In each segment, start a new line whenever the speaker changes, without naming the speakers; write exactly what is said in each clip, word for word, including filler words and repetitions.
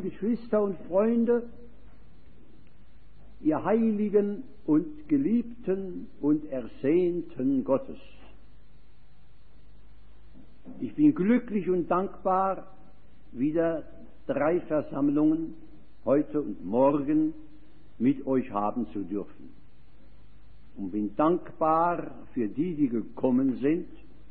Geschwister und Freunde, ihr Heiligen und Geliebten und Ersehnten Gottes. Ich bin glücklich und dankbar, wieder drei Versammlungen heute und morgen mit euch haben zu dürfen. Und bin dankbar für die, die gekommen sind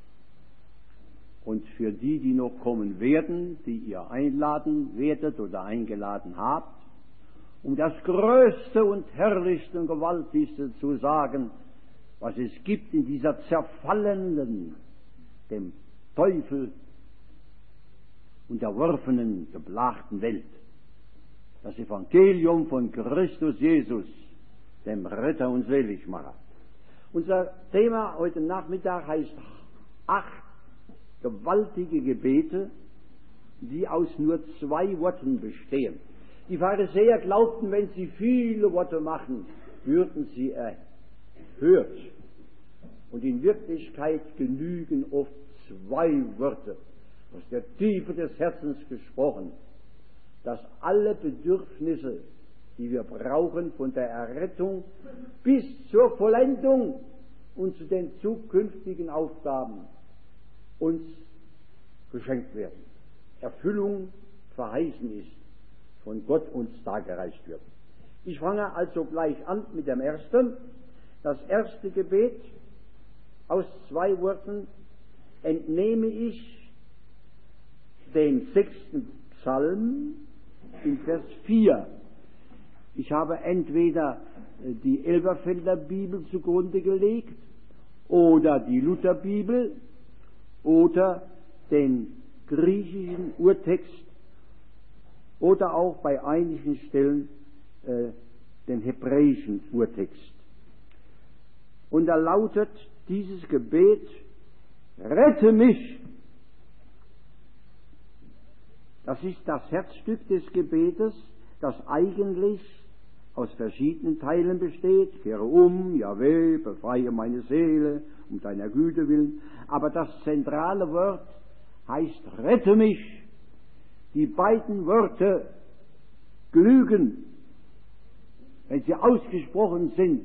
und für die, die noch kommen werden, die ihr einladen werdet oder eingeladen habt, um das Größte und Herrlichste und Gewaltigste zu sagen, was es gibt in dieser zerfallenen, dem Teufel unterworfenen, geplagten Welt. Das Evangelium von Christus Jesus, dem Retter und Seligmacher. Unser Thema heute Nachmittag heißt acht gewaltige Gebete, die aus nur zwei Worten bestehen. Die Pharisäer glaubten, wenn sie viele Worte machen, würden sie erhört. Und in Wirklichkeit genügen oft zwei Worte, aus der Tiefe des Herzens gesprochen, dass alle Bedürfnisse, die wir brauchen, von der Errettung bis zur Vollendung und zu den zukünftigen Aufgaben uns geschenkt werden. Erfüllung verheißen ist, von Gott uns dargereicht wird. Ich fange also gleich an mit dem ersten. Das erste Gebet aus zwei Worten entnehme ich den sechsten Psalm in Vers vier. Ich habe entweder die Elberfelder Bibel zugrunde gelegt oder die Lutherbibel oder den griechischen Urtext oder auch bei einigen Stellen äh, den hebräischen Urtext. Und da lautet dieses Gebet: Rette mich! Das ist das Herzstück des Gebetes, das eigentlich aus verschiedenen Teilen besteht. Kehre um, Jahweh, befreie meine Seele, um deiner Güte willen. Aber das zentrale Wort heißt rette mich. Die beiden Worte genügen, wenn sie ausgesprochen sind,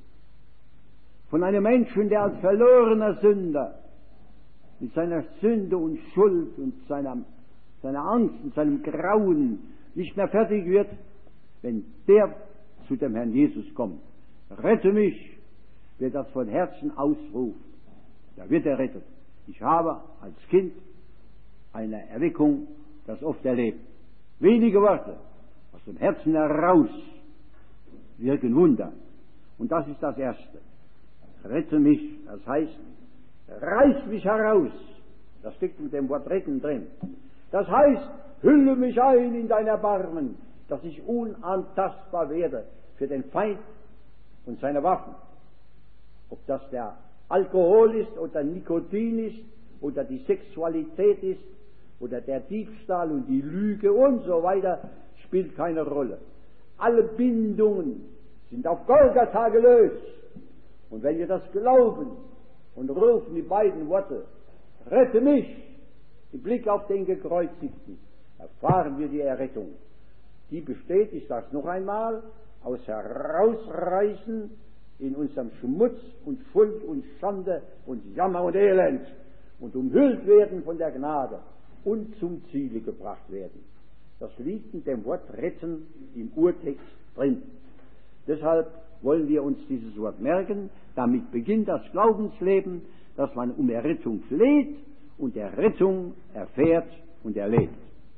von einem Menschen, der als verlorener Sünder mit seiner Sünde und Schuld und seiner, seiner Angst und seinem Grauen nicht mehr fertig wird, wenn der zu dem Herrn Jesus kommt. Rette mich, wer das von Herzen ausruft, da wird er rettet. Ich habe als Kind eine Erweckung das oft erlebt. Wenige Worte aus dem Herzen heraus wirken Wunder. Und das ist das Erste. Rette mich, das heißt, reiß mich heraus. Das steckt mit dem Wort retten drin. Das heißt, hülle mich ein in dein Erbarmen, dass ich unantastbar werde für den Feind und seine Waffen. Ob das der Alkohol ist oder Nikotin ist oder die Sexualität ist oder der Diebstahl und die Lüge und so weiter, spielt keine Rolle. Alle Bindungen sind auf Golgatha gelöst. Und wenn wir das glauben und rufen die beiden Worte, rette mich, im Blick auf den Gekreuzigten, erfahren wir die Errettung. Die besteht, ich sage es noch einmal, aus Herausreißen in unserem Schmutz und Schuld und Schande und Jammer und Elend und umhüllt werden von der Gnade und zum Ziele gebracht werden. Das liegt in dem Wort retten im Urtext drin. Deshalb wollen wir uns dieses Wort merken. Damit beginnt das Glaubensleben, dass man um Errettung fleht und Errettung erfährt und erlebt.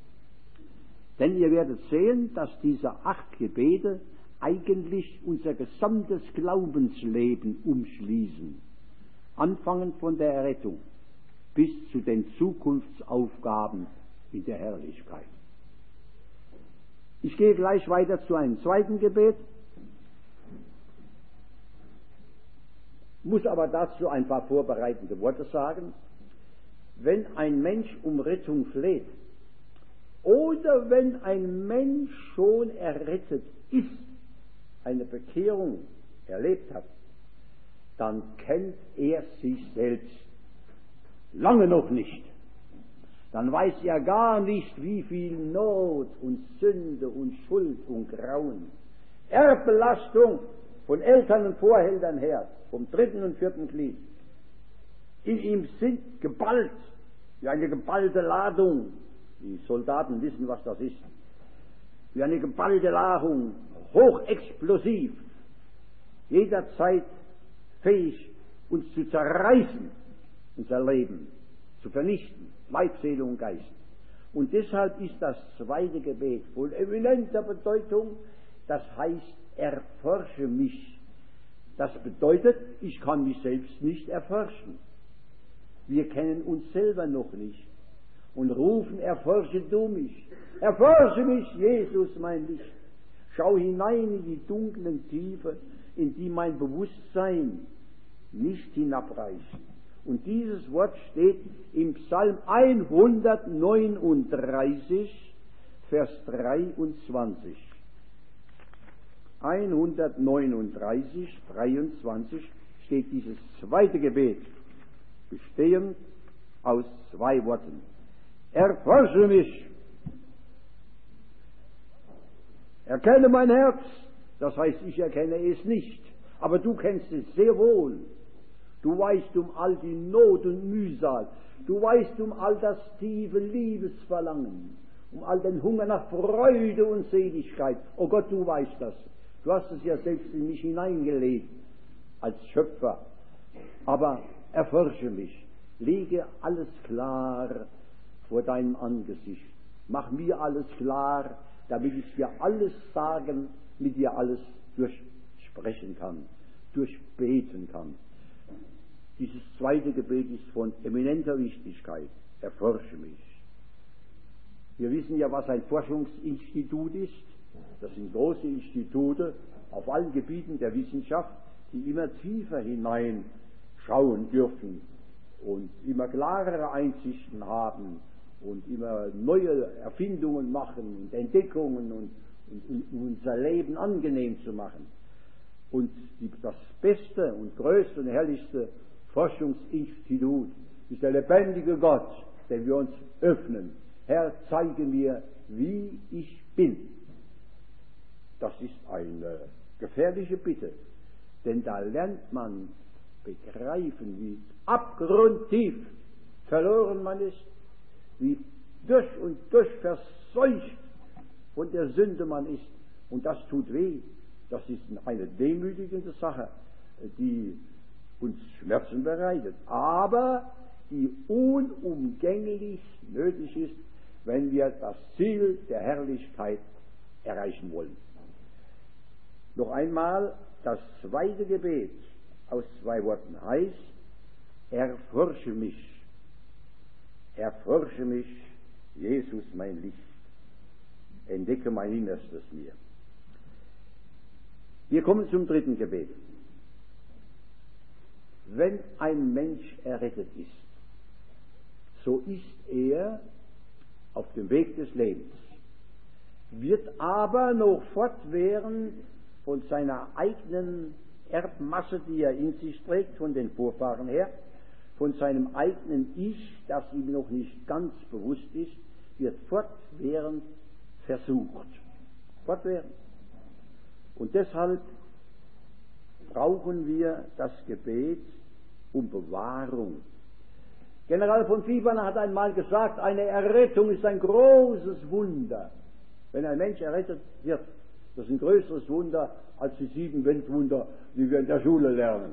Denn ihr werdet sehen, dass diese acht Gebete eigentlich unser gesamtes Glaubensleben umschließen. Anfangen von der Errettung bis zu den Zukunftsaufgaben in der Herrlichkeit. Ich gehe gleich weiter zu einem zweiten Gebet, muss aber dazu ein paar vorbereitende Worte sagen. Wenn ein Mensch um Rettung fleht oder wenn ein Mensch schon errettet ist, eine Bekehrung erlebt hat, dann kennt er sich selbst lange noch nicht. dann weiß er gar nicht, wie viel Not und Sünde und Schuld und Grauen, Erbbelastung von Eltern und Voreltern her, vom dritten und vierten Glied, in ihm sind geballt, wie eine geballte Ladung. Die Soldaten wissen, was das ist. Wie eine geballte Ladung, hochexplosiv, jederzeit fähig, uns zu zerreißen, unser Leben zu vernichten, Leib, Seele und Geist. Und deshalb ist das zweite Gebet von eminenter Bedeutung, das heißt, erforsche mich. Das bedeutet, ich kann mich selbst nicht erforschen. Wir kennen uns selber noch nicht und rufen, erforsche du mich. Erforsche mich, Jesus, mein Licht. Schau hinein in die dunklen Tiefe, in die mein Bewusstsein nicht hinabreicht. Und dieses Wort steht im Psalm hundertneununddreißig, Vers dreiundzwanzig. hundertneununddreißig, dreiundzwanzig steht dieses zweite Gebet, bestehend aus zwei Worten. Erforsche mich. Erkenne mein Herz. Das heißt, ich erkenne es nicht. Aber du kennst es sehr wohl. Du weißt um all die Not und Mühsal. Du weißt um all das tiefe Liebesverlangen. Um all den Hunger nach Freude und Seligkeit. Oh Gott, du weißt das. Du hast es ja selbst in mich hineingelegt. Als Schöpfer. Aber erforsche mich. Lege alles klar vor deinem Angesicht. Mach mir alles klar, damit ich dir alles sagen, mit dir alles durchsprechen kann, durchbeten kann. Dieses zweite Gebet ist von eminenter Wichtigkeit. Erforsche mich. Wir wissen ja, was ein Forschungsinstitut ist. Das sind große Institute auf allen Gebieten der Wissenschaft, die immer tiefer hineinschauen dürfen und immer klarere Einsichten haben und immer neue Erfindungen machen und Entdeckungen und, und, und unser Leben angenehm zu machen. Und die, das beste und größte und herrlichste Forschungsinstitut ist der lebendige Gott, den wir uns öffnen. Herr, zeige mir, wie ich bin. Das ist eine gefährliche Bitte, denn da lernt man begreifen, wie abgrundtief verloren man ist, wie durch und durch verseucht von der Sünde man ist. Und das tut weh. Das ist eine demütigende Sache, die uns Schmerzen bereitet, aber die unumgänglich nötig ist, wenn wir das Ziel der Herrlichkeit erreichen wollen. Noch einmal, das zweite Gebet aus zwei Worten heißt, erforsche mich, erforsche mich, Jesus mein Licht, entdecke mein Innerstes mir. Wir kommen zum dritten Gebet. Wenn ein Mensch errettet ist, so ist er auf dem Weg des Lebens, wird aber noch fortwährend von seiner eigenen Erbmasse, die er in sich trägt, von den Vorfahren her, von seinem eigenen Ich, das ihm noch nicht ganz bewusst ist, wird fortwährend versucht. Fortwährend. Und deshalb brauchen wir das Gebet um Bewahrung. General von Fiebern hat einmal gesagt, eine Errettung ist ein großes Wunder. Wenn ein Mensch errettet wird, das ist ein größeres Wunder als die sieben Weltwunder, die wir in der Schule lernen.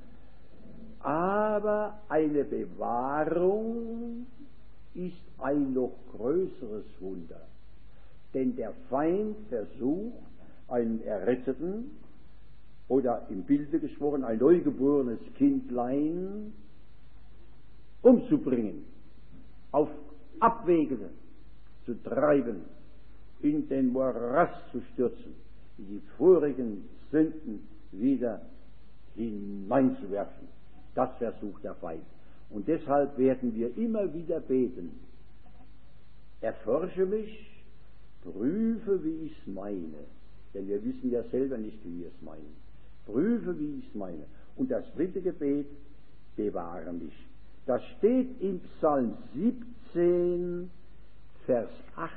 Aber eine Bewahrung ist ein noch größeres Wunder. Denn der Feind versucht, einen Erretteten oder im Bilde gesprochen ein neugeborenes Kindlein umzubringen, auf Abwege zu treiben, in den Morast zu stürzen, in die vorigen Sünden wieder hineinzuwerfen. Das versucht der Feind. Und deshalb werden wir immer wieder beten. Erforsche mich, prüfe, wie ich es meine. Denn wir wissen ja selber nicht, wie wir es meinen. Prüfe, wie ich es meine. Und das dritte Gebet, bewahre mich. Das steht im Psalm siebzehn, siebzehn, Vers acht.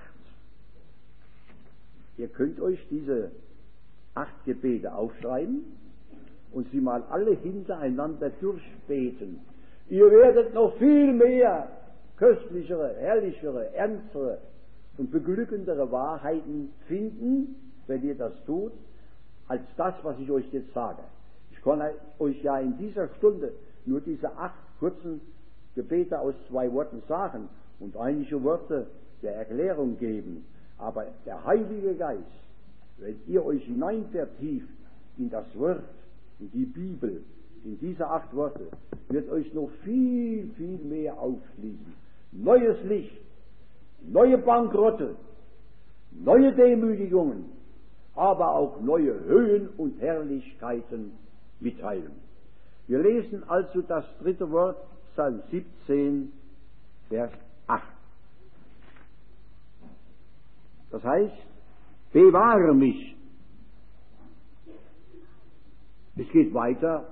Ihr könnt euch diese acht Gebete aufschreiben und sie mal alle hintereinander durchbeten. Ihr werdet noch viel mehr köstlichere, herrlichere, ernstere und beglückendere Wahrheiten finden, wenn ihr das tut, als das, was ich euch jetzt sage. Ich kann euch ja in dieser Stunde nur diese acht kurzen Gebete aus zwei Worten sagen und einige Worte der Erklärung geben. Aber der Heilige Geist, wenn ihr euch hinein vertieft in das Wort, in die Bibel, in diese acht Worte, wird euch noch viel, viel mehr aufschließen. Neues Licht, neue Bankrotte, neue Demütigungen, aber auch neue Höhen und Herrlichkeiten mitteilen. Wir lesen also das dritte Wort, Psalm siebzehn, Vers acht. Das heißt, bewahre mich. Es geht weiter.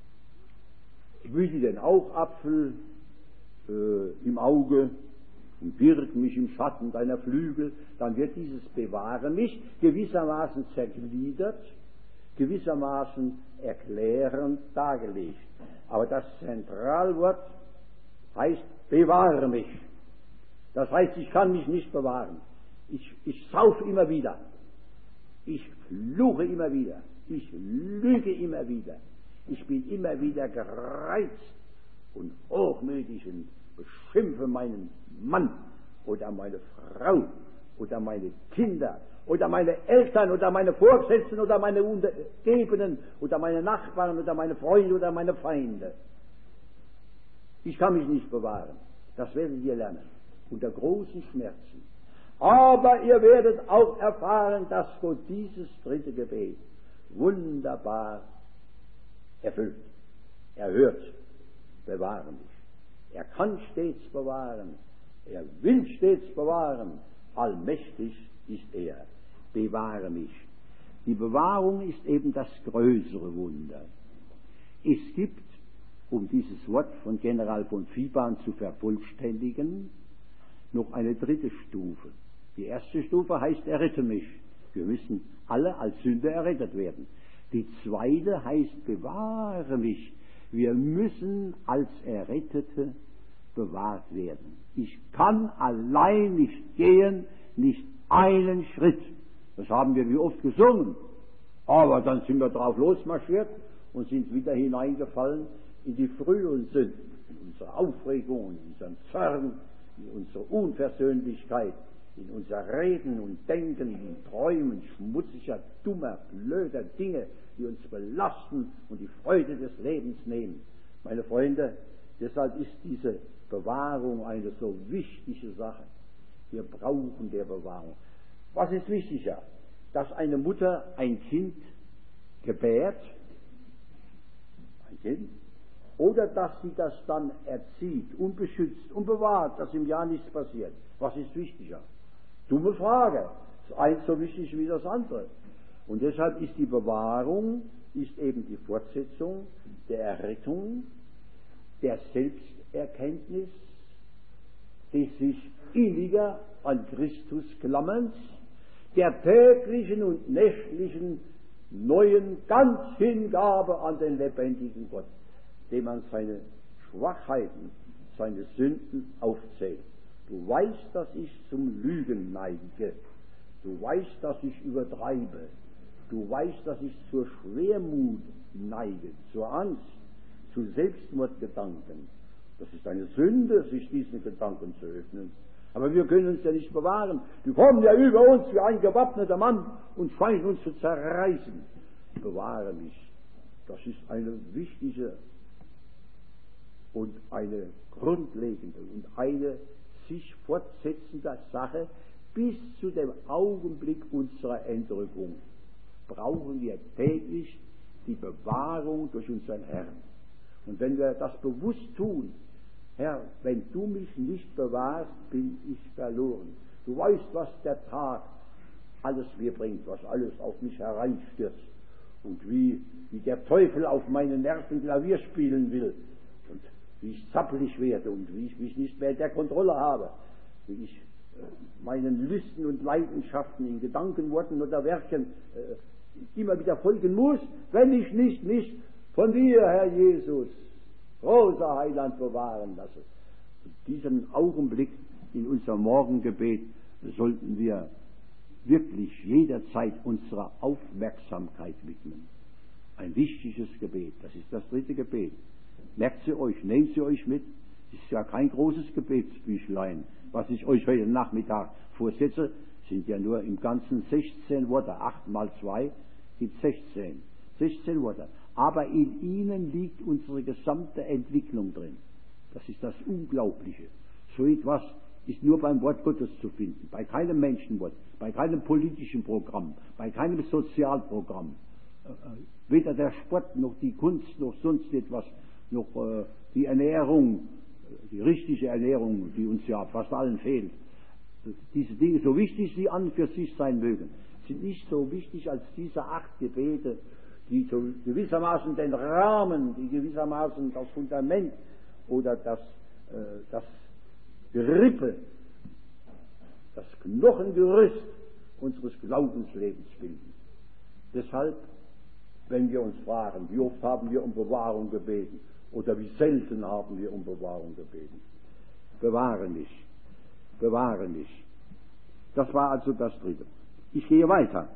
Hüte den Augapfel äh, im Auge und birg mich im Schatten deiner Flügel. Dann wird dieses bewahre mich gewissermaßen zergliedert, gewissermaßen erklärend dargelegt. Aber das Zentralwort heißt bewahre mich. Das heißt, ich kann mich nicht bewahren. Ich, ich saufe immer wieder. Ich fluche immer wieder. Ich lüge immer wieder. Ich bin immer wieder gereizt und hochmütig und beschimpfe meinen Mann oder meine Frau oder meine Kinder oder meine Eltern oder meine Vorgesetzten oder meine Untergebenen oder meine Nachbarn oder meine Freunde oder meine Feinde. Ich kann mich nicht bewahren. Das werdet ihr lernen. Unter großen Schmerzen. Aber ihr werdet auch erfahren, dass Gott dieses dritte Gebet wunderbar erfüllt. Er hört, bewahre mich. Er kann stets bewahren. Er will stets bewahren. Allmächtig ist er. Bewahre mich. Die Bewahrung ist eben das größere Wunder. Es gibt, um dieses Wort von General von Viban zu vervollständigen, noch eine dritte Stufe. Die erste Stufe heißt, errette mich. Wir müssen alle als Sünder errettet werden. Die zweite heißt, bewahre mich. Wir müssen als Errettete bewahrt werden. Ich kann allein nicht gehen, nicht einen Schritt. Das haben wir wie oft gesungen. Aber dann sind wir drauf losmarschiert und sind wieder hineingefallen in die früheren Sünden, in unsere Aufregung, in unseren Zorn, in unsere Unversöhnlichkeit, in unser Reden und Denken, in Träumen schmutziger, dummer, blöder Dinge, die uns belasten und die Freude des Lebens nehmen. Meine Freunde, deshalb ist diese Bewahrung eine so wichtige Sache. Wir brauchen der Bewahrung. Was ist wichtiger? Dass eine Mutter ein Kind gebärt, ein Kind, oder dass sie das dann erzieht und beschützt und bewahrt, dass im Jahr nichts passiert. Was ist wichtiger? Dumme Frage. Das eins so wichtig wie das andere. Und deshalb ist die Bewahrung ist eben die Fortsetzung der Errettung, der Selbsterkenntnis, des sich inniger an Christus klammerns, der täglichen und nächtlichen neuen ganz Hingabe an den lebendigen Gott, dem man seine Schwachheiten, seine Sünden aufzählt. Du weißt, dass ich zum Lügen neige. Du weißt, dass ich übertreibe. Du weißt, dass ich zur Schwermut neige, zur Angst, zu Selbstmordgedanken. Das ist eine Sünde, sich diesen Gedanken zu öffnen. Aber wir können uns ja nicht bewahren. Die kommen ja über uns wie ein gewappneter Mann und scheinen uns zu zerreißen. Bewahre mich. Das ist eine wichtige und eine grundlegende und eine sich fortsetzende Sache bis zu dem Augenblick unserer Entrückung. Brauchen wir täglich die Bewahrung durch unseren Herrn. Und wenn wir das bewusst tun, Herr, wenn du mich nicht bewahrst, bin ich verloren. Du weißt, was der Tag alles mir bringt, was alles auf mich hereinstürzt und wie, wie der Teufel auf meine Nerven Klavier spielen will. Und wie ich zappelig werde und wie ich mich nicht mehr in der Kontrolle habe, wie ich äh, meinen Lüsten und Leidenschaften in Gedanken, Worten oder Werken äh, immer wieder folgen muss, wenn ich nicht mich von dir, Herr Jesus, großer Heiland, bewahren lasse. Und diesen Augenblick in unserem Morgengebet sollten wir wirklich jederzeit unserer Aufmerksamkeit widmen. Ein wichtiges Gebet, das ist das dritte Gebet. Merkt sie euch, nehmt sie euch mit. Es ist ja kein großes Gebetsbüchlein, was ich euch heute Nachmittag vorsetze, sind ja nur im Ganzen sechzehn Worte. acht mal zwei gibt sechzehn. sechzehn Worte. Aber in ihnen liegt unsere gesamte Entwicklung drin. Das ist das Unglaubliche. So etwas ist nur beim Wort Gottes zu finden, bei keinem Menschenwort, bei keinem politischen Programm, bei keinem Sozialprogramm. Äh, weder der Sport noch die Kunst noch sonst etwas, noch äh, die Ernährung, die richtige Ernährung, die uns ja fast allen fehlt. Diese Dinge, so wichtig sie an für sich sein mögen, sind nicht so wichtig als diese acht Gebete, die so gewissermaßen den Rahmen, die gewissermaßen das Fundament oder das, äh, das Gerippe, das Knochengerüst unseres Glaubenslebens bilden. Deshalb, wenn wir uns fragen, wie oft haben wir um Bewahrung gebeten oder wie selten haben wir um Bewahrung gebeten. Bewahre mich, bewahre mich. Das war also das Dritte. Ich gehe weiter.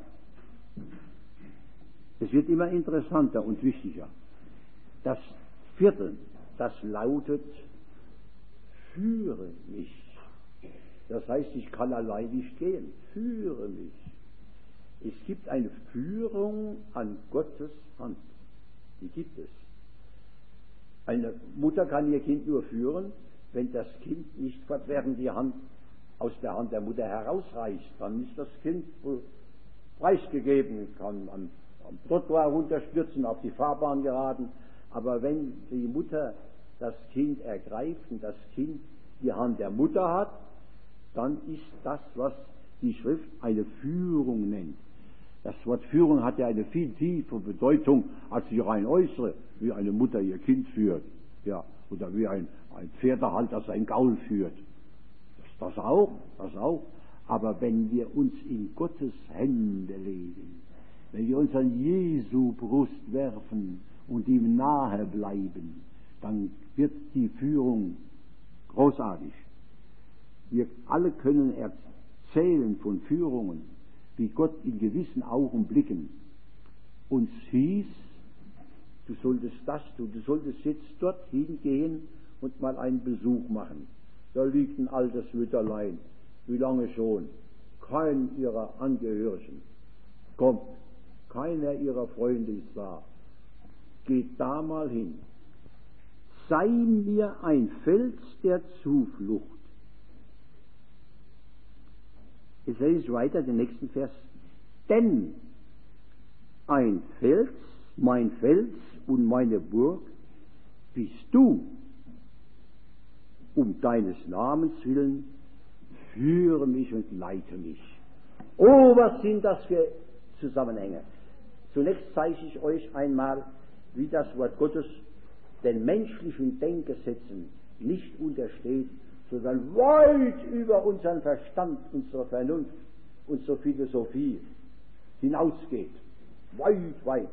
Es wird immer interessanter und wichtiger. Das Vierte, das lautet, führe mich. Das heißt, ich kann allein nicht gehen. Führe mich. Es gibt eine Führung an Gottes Hand. Die gibt es. Eine Mutter kann ihr Kind nur führen, wenn das Kind nicht fortwährend die Hand aus der Hand der Mutter herausreißt. Dann ist das Kind preisgegeben, kann am, am Trottoir runterstürzen, auf die Fahrbahn geraten. Aber wenn die Mutter das Kind ergreift und das Kind die Hand der Mutter hat, dann ist das, was die Schrift eine Führung nennt. Das Wort Führung hat ja eine viel tiefere Bedeutung als die rein äußere, wie eine Mutter ihr Kind führt, ja, oder wie ein, ein Pferdehalter sein Gaul führt. Das, das auch, das auch. Aber wenn wir uns in Gottes Hände legen, wenn wir uns an Jesu Brust werfen und ihm nahe bleiben, dann wird die Führung großartig. Wir alle können erzählen von Führungen, wie Gott in gewissen Augenblicken uns hieß, du solltest das tun, du solltest jetzt dorthin gehen und mal einen Besuch machen. Da liegt ein altes Mütterlein, wie lange schon, kein ihrer Angehörigen kommt, keiner ihrer Freunde ist da. Geht da mal hin. Sei mir ein Fels der Zuflucht. Jetzt lese ich weiter den nächsten Vers. Denn ein Fels, mein Fels und meine Burg bist du. Um deines Namens willen führe mich und leite mich. Oh, was sind das für Zusammenhänge? Zunächst zeige ich euch einmal, wie das Wort Gottes den menschlichen Denkgesetzen nicht untersteht, sondern weit über unseren Verstand, unsere Vernunft, unsere Philosophie hinausgeht. Weit, weit.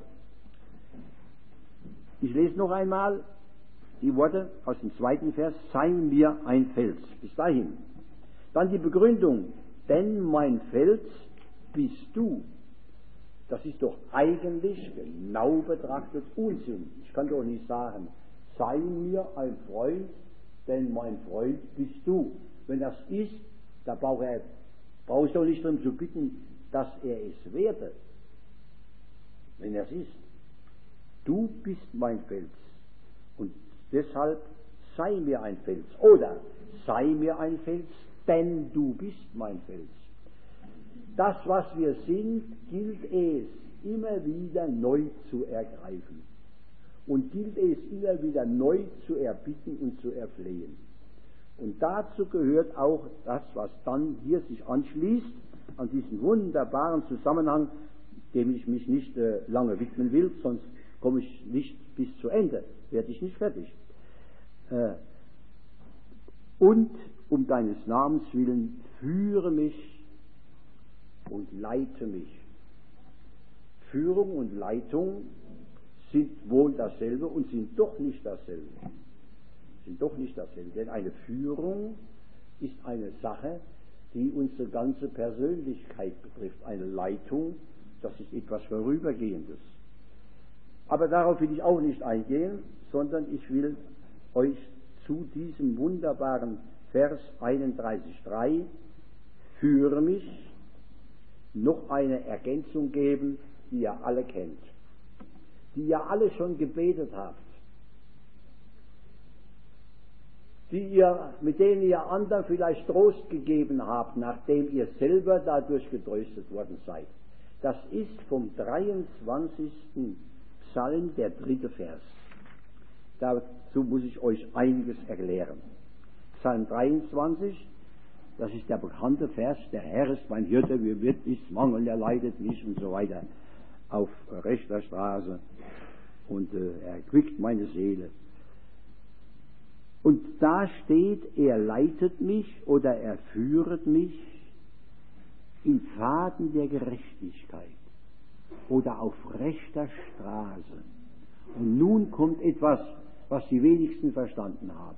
Ich lese noch einmal die Worte aus dem zweiten Vers, sei mir ein Fels. Bis dahin. Dann die Begründung, denn mein Fels bist du. Das ist doch eigentlich genau betrachtet Unsinn. Ich kann doch nicht sagen, sei mir ein Freund, denn mein Freund bist du. Wenn das ist, da brauche er, brauche ich doch nicht darum zu bitten, dass er es werde. Wenn er es ist. Du bist mein Fels. Und deshalb sei mir ein Fels. Oder sei mir ein Fels, denn du bist mein Fels. Das, was wir sind, gilt es immer wieder neu zu ergreifen. Und gilt es immer wieder neu zu erbitten und zu erflehen. Und dazu gehört auch das, was dann hier sich anschließt, an diesen wunderbaren Zusammenhang, dem ich mich nicht äh, lange widmen will, sonst komme ich nicht bis zu Ende, werde ich nicht fertig. Äh, und um deines Namens willen führe mich und leite mich. Führung und Leitung sind wohl dasselbe und sind doch nicht dasselbe. Sind doch nicht dasselbe. Denn eine Führung ist eine Sache, die unsere ganze Persönlichkeit betrifft. Eine Leitung, das ist etwas Vorübergehendes. Aber darauf will ich auch nicht eingehen, sondern ich will euch zu diesem wunderbaren Vers einunddreißig Komma drei, führe mich, noch eine Ergänzung geben, die ihr alle kennt, die ihr alle schon gebetet habt, die ihr, mit denen ihr anderen vielleicht Trost gegeben habt, nachdem ihr selber dadurch getröstet worden seid. Das ist vom dreiundzwanzigsten Psalm, der dritte Vers. Dazu muss ich euch einiges erklären. Psalm dreiundzwanzig, das ist der bekannte Vers, der Herr ist mein Hirte, mir wird nichts mangeln, er leitet mich und so weiter auf rechter Straße und äh, er erquickt meine Seele. Und da steht, er leitet mich oder er führet mich in Pfaden der Gerechtigkeit oder auf rechter Straße. Und nun kommt etwas, was die wenigsten verstanden haben.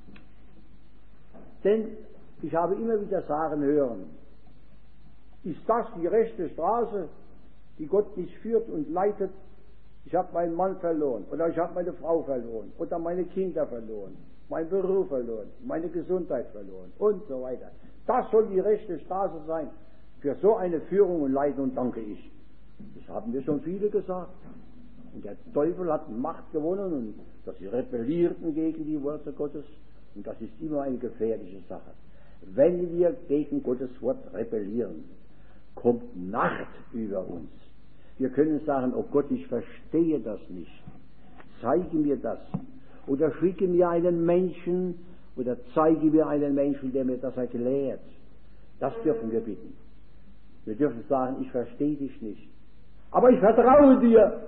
Denn ich habe immer wieder sagen hören, ist das die rechte Straße, die Gott mich führt und leitet? Ich habe meinen Mann verloren oder ich habe meine Frau verloren oder meine Kinder verloren, meinen Beruf verloren, meine Gesundheit verloren und so weiter. Das soll die rechte Straße sein. Für so eine Führung und Leitung danke ich. Das haben wir schon viele gesagt. Und der Teufel hat Macht gewonnen und dass sie rebellierten gegen die Worte Gottes. Und das ist immer eine gefährliche Sache. Wenn wir gegen Gottes Wort rebellieren, kommt Nacht über uns. Wir können sagen, oh Gott, ich verstehe das nicht. Zeige mir das. Oder schicke mir einen Menschen oder zeige mir einen Menschen, der mir das erklärt. Das dürfen wir bitten. Wir dürfen sagen, ich verstehe dich nicht. Aber ich vertraue dir.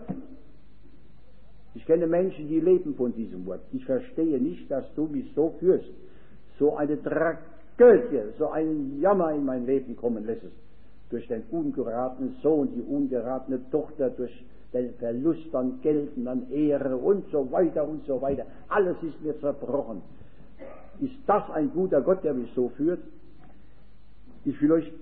Ich kenne Menschen, die leben von diesem Wort. Ich verstehe nicht, dass du mich so führst. So eine Tragödie, so einen Jammer in mein Leben kommen lässt. Durch den ungeratenen Sohn, die ungeratene Tochter, durch den Verlust an Geld und an Ehre und so weiter und so weiter. Alles ist mir zerbrochen. Ist das ein guter Gott, der mich so führt? Ich will euch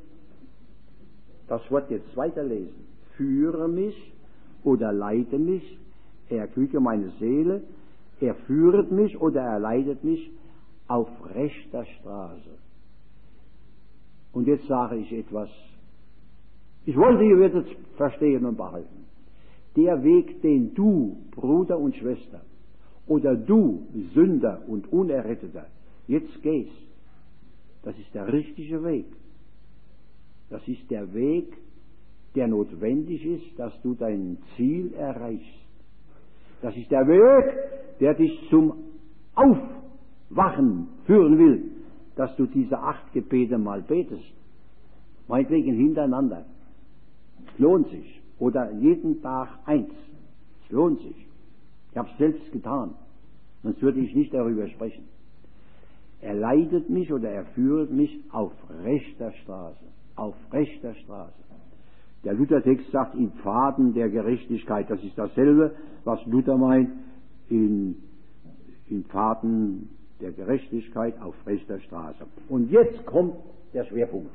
das Wort jetzt weiterlesen. Führe mich oder leite mich, er erquicke meine Seele, er führet mich oder er leitet mich auf rechter Straße. Und jetzt sage ich etwas, ich wollte, ihr werdet es verstehen und behalten. Der Weg, den du, Bruder und Schwester, oder du, Sünder und Unerretteter, jetzt gehst, das ist der richtige Weg. Das ist der Weg, der notwendig ist, dass du dein Ziel erreichst. Das ist der Weg, der dich zum Aufwachen führen will, dass du diese acht Gebete mal betest. Meinetwegen hintereinander. Es lohnt sich. Oder jeden Tag eins. Es lohnt sich. Ich habe es selbst getan. Sonst würde ich nicht darüber sprechen. Er leitet mich oder er führt mich auf rechter Straße. Auf rechter Straße. Der Luthertext sagt in Pfaden der Gerechtigkeit. Das ist dasselbe, was Luther meint in, in Pfaden der Gerechtigkeit auf rechter Straße. Und jetzt kommt der Schwerpunkt.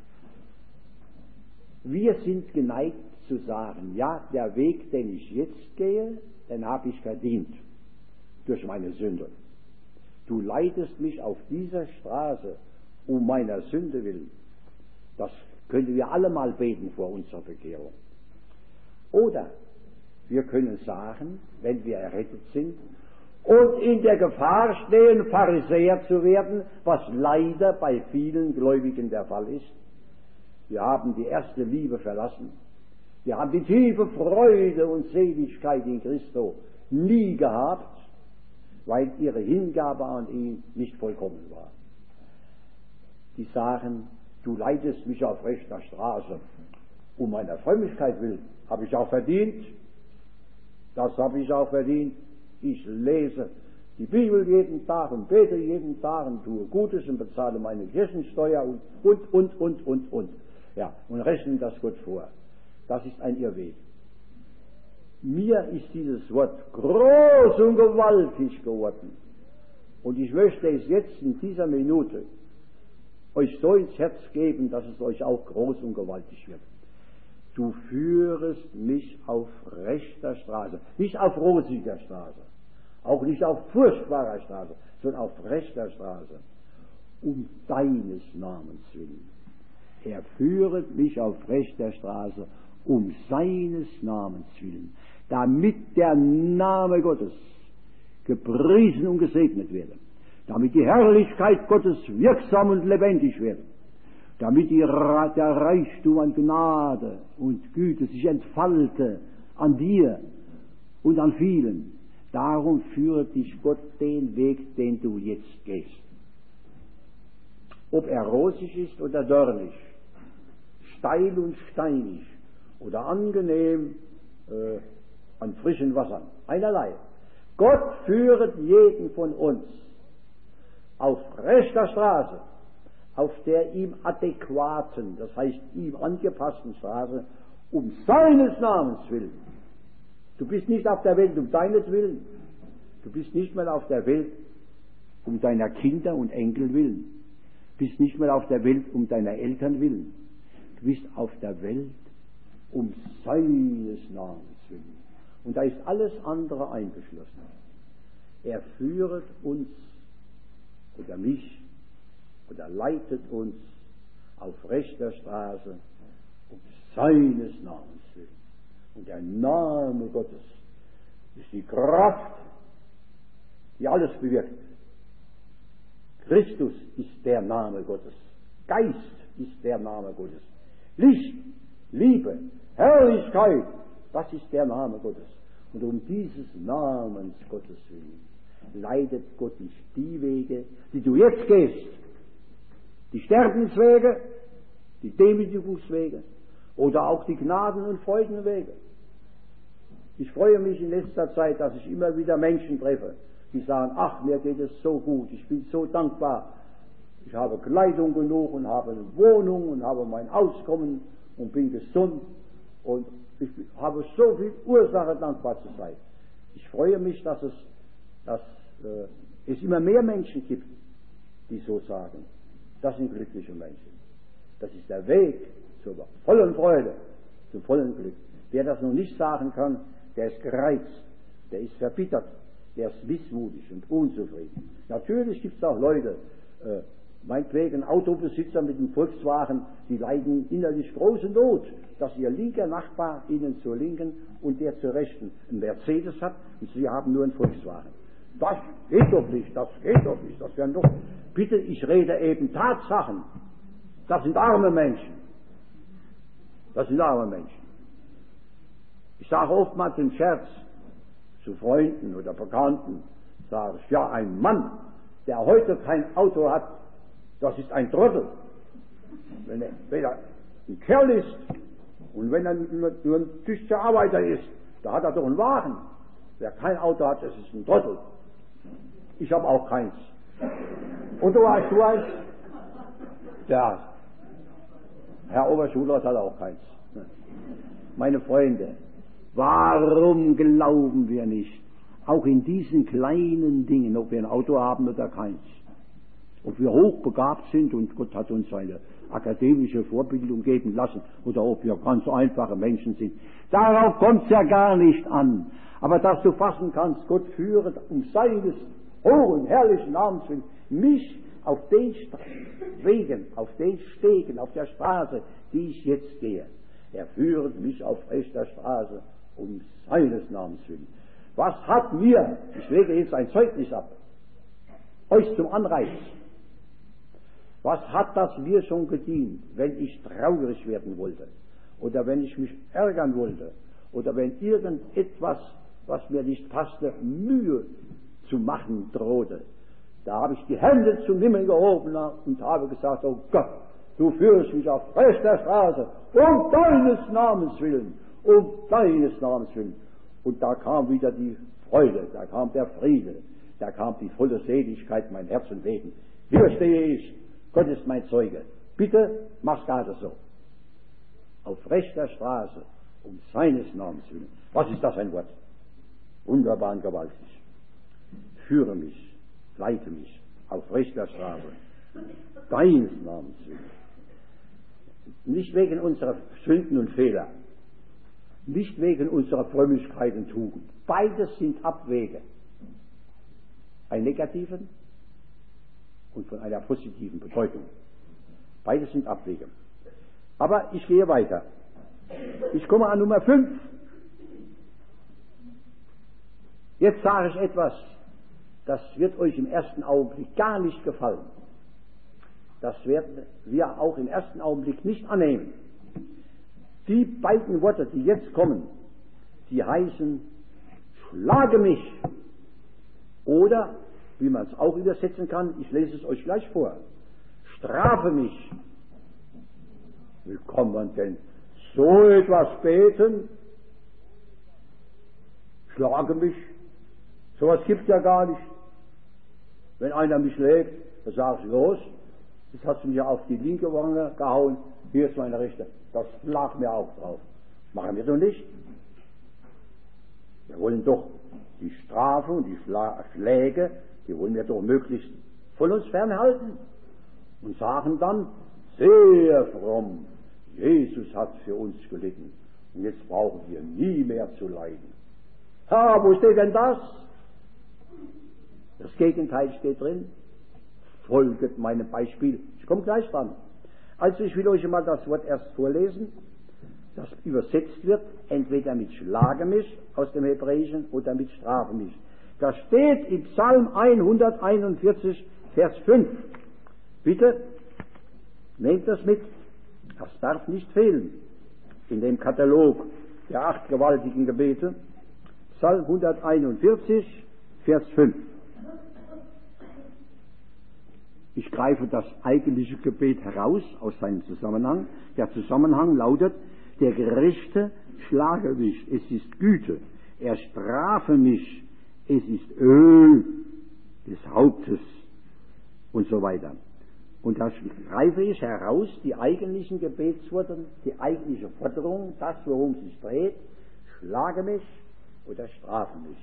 Wir sind geneigt zu sagen, ja, der Weg, den ich jetzt gehe, den habe ich verdient durch meine Sünde. Du leitest mich auf dieser Straße um meiner Sünde willen. Das können wir alle mal beten vor unserer Bekehrung. Oder wir können sagen, wenn wir errettet sind und in der Gefahr stehen, Pharisäer zu werden, was leider bei vielen Gläubigen der Fall ist. Wir haben die erste Liebe verlassen. Wir haben die tiefe Freude und Seligkeit in Christo nie gehabt, weil ihre Hingabe an ihn nicht vollkommen war. Die sagen, du leitest mich auf rechter Straße. Um meiner Frömmigkeit willen habe ich auch verdient. Das habe ich auch verdient. Ich lese die Bibel jeden Tag und bete jeden Tag und tue Gutes und bezahle meine Kirchensteuer und, und, und, und, und, und. Ja, und rechnen das Gott vor. Das ist ein Irrweg. Mir ist dieses Wort groß und gewaltig geworden. Und ich möchte es jetzt in dieser Minute euch so ins Herz geben, dass es euch auch groß und gewaltig wird. Du führest mich auf rechter Straße, nicht auf rosiger Straße, auch nicht auf furchtbarer Straße, sondern auf rechter Straße, um deines Namens willen. Er führet mich auf rechter Straße, um seines Namens willen, damit der Name Gottes gepriesen und gesegnet werde, damit die Herrlichkeit Gottes wirksam und lebendig werde, damit die, der Reichtum an Gnade und Güte sich entfalte an dir und an vielen. Darum führt dich Gott den Weg, den du jetzt gehst. Ob er rosig ist oder dornig, steil und steinig oder angenehm äh, an frischen Wassern, einerlei. Gott führet jeden von uns auf rechter Straße, auf der ihm adäquaten, das heißt ihm angepassten Straße, um seines Namens willen. Du bist nicht auf der Welt um deinetwillen, du bist nicht mehr auf der Welt um deiner Kinder und Enkel willen, du bist nicht mehr auf der Welt um deiner Eltern willen, du bist auf der Welt um seines Namens willen. Und da ist alles andere eingeschlossen. Er führet uns oder mich oder leitet uns auf rechter Straße um seines Namens willen. Und der Name Gottes ist die Kraft, die alles bewirkt. Christus ist der Name Gottes. Geist ist der Name Gottes. Licht, Liebe, Herrlichkeit, das ist der Name Gottes. Und um dieses Namens Gottes willen leitet Gott dich die Wege, die du jetzt gehst. Die Sterbenswege, die Demütigungswege oder auch die Gnaden- und Freudenwege. Ich freue mich in letzter Zeit, dass ich immer wieder Menschen treffe, die sagen, ach, mir geht es so gut, ich bin so dankbar. Ich habe Kleidung genug und habe eine Wohnung und habe mein Auskommen und bin gesund und ich habe so viel Ursache, dankbar zu sein. Ich freue mich, dass es, dass, äh, es immer mehr Menschen gibt, die so sagen. Das sind glückliche Menschen. Das ist der Weg zur vollen Freude, zum vollen Glück. Wer das noch nicht sagen kann, der ist gereizt, der ist verbittert, der ist missmutig und unzufrieden. Natürlich gibt es auch Leute, äh, meinetwegen Autobesitzer mit dem Volkswagen, die leiden innerlich große Not, dass ihr linker Nachbar ihnen zur Linken und der zur Rechten einen Mercedes hat und sie haben nur einen Volkswagen. Das geht doch nicht, das geht doch nicht, das wären doch, bitte, ich rede eben Tatsachen. Das sind arme Menschen. Das sind arme Menschen. Ich sage oftmals im Scherz zu Freunden oder Bekannten, sage ich, ja, ein Mann, der heute kein Auto hat, das ist ein Trottel. Wenn er, wenn er ein Kerl ist und wenn er nur, nur ein tüchtiger Arbeiter ist, da hat er doch einen Wagen. Wer kein Auto hat, das ist ein Trottel. Ich habe auch keins. Und du weißt, du weißt, der Herr Oberschulrat hat auch keins. Meine Freunde, warum glauben wir nicht, auch in diesen kleinen Dingen, ob wir ein Auto haben oder keins, ob wir hochbegabt sind und Gott hat uns eine akademische Vorbildung geben lassen oder ob wir ganz einfache Menschen sind. Darauf kommt es ja gar nicht an. Aber dass du fassen kannst, Gott führet um seines hohen, herrlichen Namens willen mich auf den Wegen, auf den Stegen, auf der Straße, die ich jetzt gehe. Er führet mich auf rechter Straße um seines Namens willen. Was hat mir, ich lege jetzt ein Zeugnis ab, euch zum Anreiz, was hat das mir schon gedient, wenn ich traurig werden wollte oder wenn ich mich ärgern wollte oder wenn irgendetwas, was mir nicht passte, Mühe zu machen drohte. Da habe ich die Hände zum Himmel gehoben und habe gesagt, oh Gott, du führst mich auf rechter Straße, um deines Namens willen, um deines Namens willen. Und da kam wieder die Freude, da kam der Friede, da kam die volle Seligkeit in mein Herz und Leben. Hier stehe ich, Gott ist mein Zeuge. Bitte, mach's gerade so. Auf rechter Straße, um seines Namens willen. Was ist das ein Wort? Wunderbar und gewaltig. Führe mich, leite mich auf rechter Straße, deines Namens willen. Nicht wegen unserer Sünden und Fehler, nicht wegen unserer Frömmigkeit und Tugend. Beides sind Abwege. Einen negativen und von einer positiven Bedeutung. Beides sind Abwege. Aber ich gehe weiter. Ich komme an Nummer fünf. Jetzt sage ich etwas, das wird euch im ersten Augenblick gar nicht gefallen. Das werden wir auch im ersten Augenblick nicht annehmen. Die beiden Worte, die jetzt kommen, die heißen, schlage mich. Oder, wie man es auch übersetzen kann, ich lese es euch gleich vor, strafe mich. Wie kann man denn so etwas beten? Schlage mich. Sowas gibt es ja gar nicht. Wenn einer mich schlägt, dann sage ich, los, jetzt hast du mir auf die linke Wange gehauen, hier ist meine rechte. Das lag mir auch drauf. Machen wir doch nicht. Wir wollen doch die Strafe und die Schla- Schläge, die wollen wir doch möglichst von uns fernhalten. Und sagen dann, sehr fromm, Jesus hat für uns gelitten. Und jetzt brauchen wir nie mehr zu leiden. Ha, wo steht denn das? Das Gegenteil steht drin. Folget meinem Beispiel. Ich komme gleich dran. Also ich will euch mal das Wort erst vorlesen, das übersetzt wird, entweder mit schlage mich aus dem Hebräischen oder mit strafe mich. Das steht im Psalm hunderteinundvierzig, Vers fünf. Bitte, nehmt das mit. Das darf nicht fehlen in dem Katalog der acht gewaltigen Gebete. Psalm hunderteinundvierzig, Vers fünf. Ich greife das eigentliche Gebet heraus aus seinem Zusammenhang. Der Zusammenhang lautet, der Gerechte schlage mich, es ist Güte. Er strafe mich, es ist Öl des Hauptes und so weiter. Und da greife ich heraus die eigentlichen Gebetsworte, die eigentliche Forderung, das, worum es sich dreht, schlage mich oder strafe mich.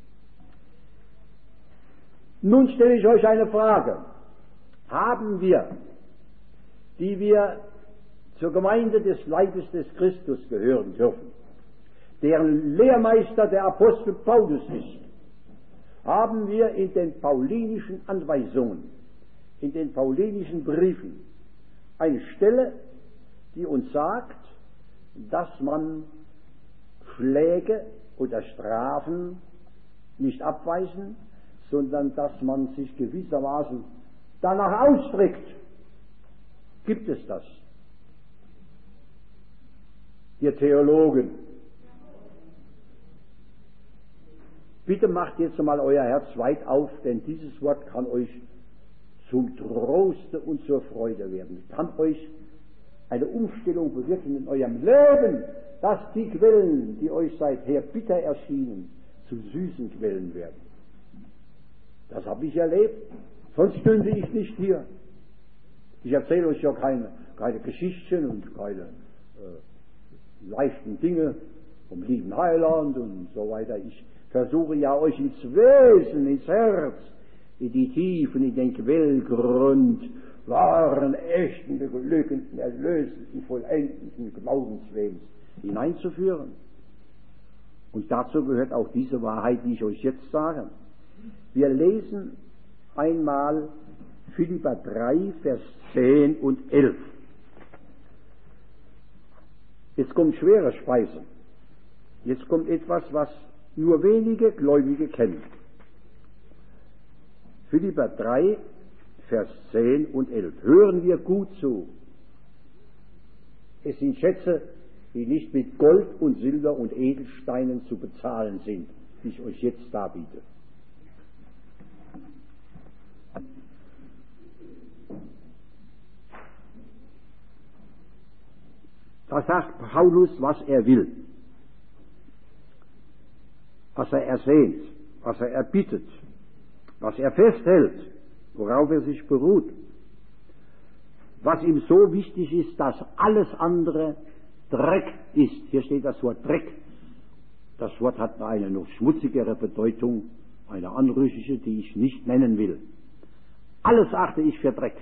Nun stelle ich euch eine Frage. Haben wir, die wir zur Gemeinde des Leibes des Christus gehören dürfen, deren Lehrmeister der Apostel Paulus ist, haben wir in den paulinischen Anweisungen, in den paulinischen Briefen eine Stelle, die uns sagt, dass man Schläge oder Strafen nicht abweisen, sondern dass man sich gewissermaßen danach ausstreckt. Gibt es das? Ihr Theologen, bitte macht jetzt mal euer Herz weit auf, denn dieses Wort kann euch zum Troste und zur Freude werden. Es kann euch eine Umstellung bewirken in eurem Leben, dass die Quellen, die euch seither bitter erschienen, zu süßen Quellen werden. Das habe ich erlebt. Sonst stünde ich nicht hier. Ich erzähle euch ja keine, keine Geschichten und keine äh, leichten Dinge vom lieben Heiland und so weiter. Ich versuche ja euch ins Wesen, ins Herz, in die Tiefen, in den Quellgrund wahren, echten, beglückenden, erlösenden, vollendenden Glaubenslebens hineinzuführen. Und dazu gehört auch diese Wahrheit, die ich euch jetzt sage. Wir lesen einmal Philipper drei, Vers zehn und elf. Jetzt kommt schwere Speise. Jetzt kommt etwas, was nur wenige Gläubige kennen. Philipper drei, Vers zehn und elf. Hören wir gut zu. Es sind Schätze, die nicht mit Gold und Silber und Edelsteinen zu bezahlen sind, die ich euch jetzt darbiete. Da sagt Paulus, was er will, was er ersehnt, was er erbittet, was er festhält, worauf er sich beruht, was ihm so wichtig ist, dass alles andere Dreck ist. Hier steht das Wort Dreck. Das Wort hat eine noch schmutzigere Bedeutung, eine anrüchige, die ich nicht nennen will. Alles achte ich für Dreck.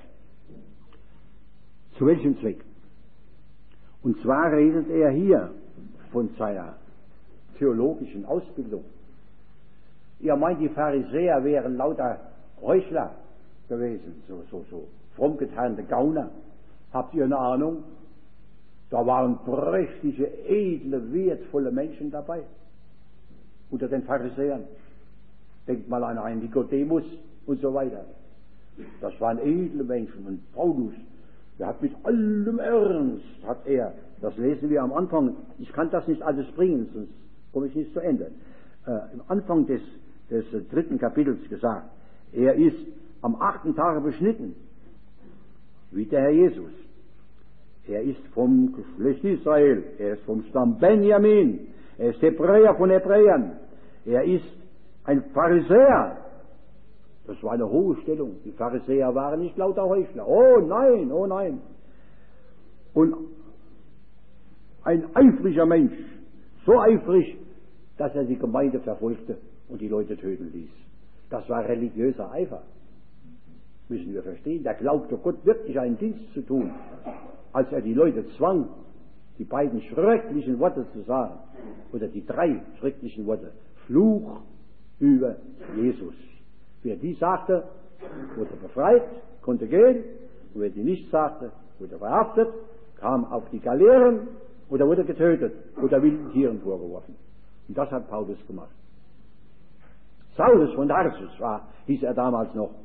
Zu welchem Zweck? Und zwar redet er hier von seiner theologischen Ausbildung. Ihr meint, die Pharisäer wären lauter Heuchler gewesen, so, so, so fromm getarnte Gauner. Habt ihr eine Ahnung? Da waren prächtige, edle, wertvolle Menschen dabei. Unter den Pharisäern. Denkt mal an einen Nikodemus und so weiter. Das waren edle Menschen. Und Paulus, der hat mit allem Ernst, hat er, das lesen wir am Anfang, ich kann das nicht alles bringen, sonst komme ich nicht zu Ende. Äh, am Anfang des, des äh, dritten Kapitels gesagt, er ist am achten Tage beschnitten, wie der Herr Jesus. Er ist vom Geschlecht Israel, er ist vom Stamm Benjamin, er ist Hebräer von Hebräern, er ist ein Pharisäer. Das war eine hohe Stellung. Die Pharisäer waren nicht lauter Heuchler. Oh nein, oh nein. Und ein eifriger Mensch, so eifrig, dass er die Gemeinde verfolgte und die Leute töten ließ. Das war religiöser Eifer. Müssen wir verstehen. Der glaubte Gott wirklich einen Dienst zu tun, als er die Leute zwang, die beiden schrecklichen Worte zu sagen, oder die drei schrecklichen Worte, Fluch über Jesus. Wer die sagte, wurde befreit, konnte gehen, und wer die nicht sagte, wurde verhaftet, kam auf die Galeeren oder wurde getötet oder wilden Tieren vorgeworfen. Und das hat Paulus gemacht. Saulus von Tarsus war, hieß er damals noch.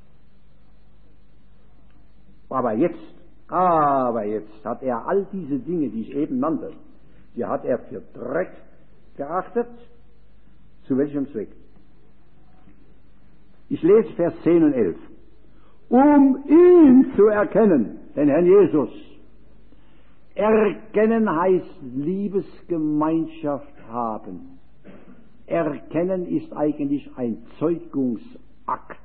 Aber jetzt, aber jetzt hat er all diese Dinge, die ich eben nannte, die hat er für Dreck geachtet. Zu welchem Zweck? Ich lese Vers zehn und elf. Um ihn zu erkennen, den Herrn Jesus. Erkennen heißt Liebesgemeinschaft haben. Erkennen ist eigentlich ein Zeugungsakt,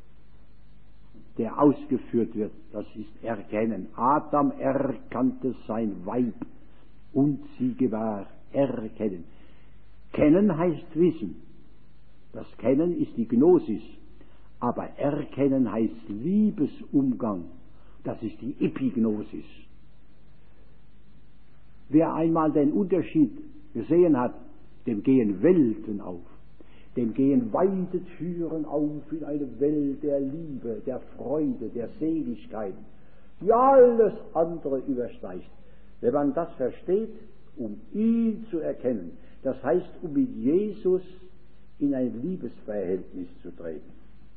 der ausgeführt wird. Das ist Erkennen. Adam erkannte sein Weib und sie gewahr. Erkennen. Kennen heißt Wissen. Das Kennen ist die Gnosis. Aber Erkennen heißt Liebesumgang. Das ist die Epignosis. Wer einmal den Unterschied gesehen hat, dem gehen Welten auf. Dem gehen weite Türen auf in eine Welt der Liebe, der Freude, der Seligkeit, die alles andere übersteigt. Wenn man das versteht, um ihn zu erkennen, das heißt, um mit Jesus in ein Liebesverhältnis zu treten.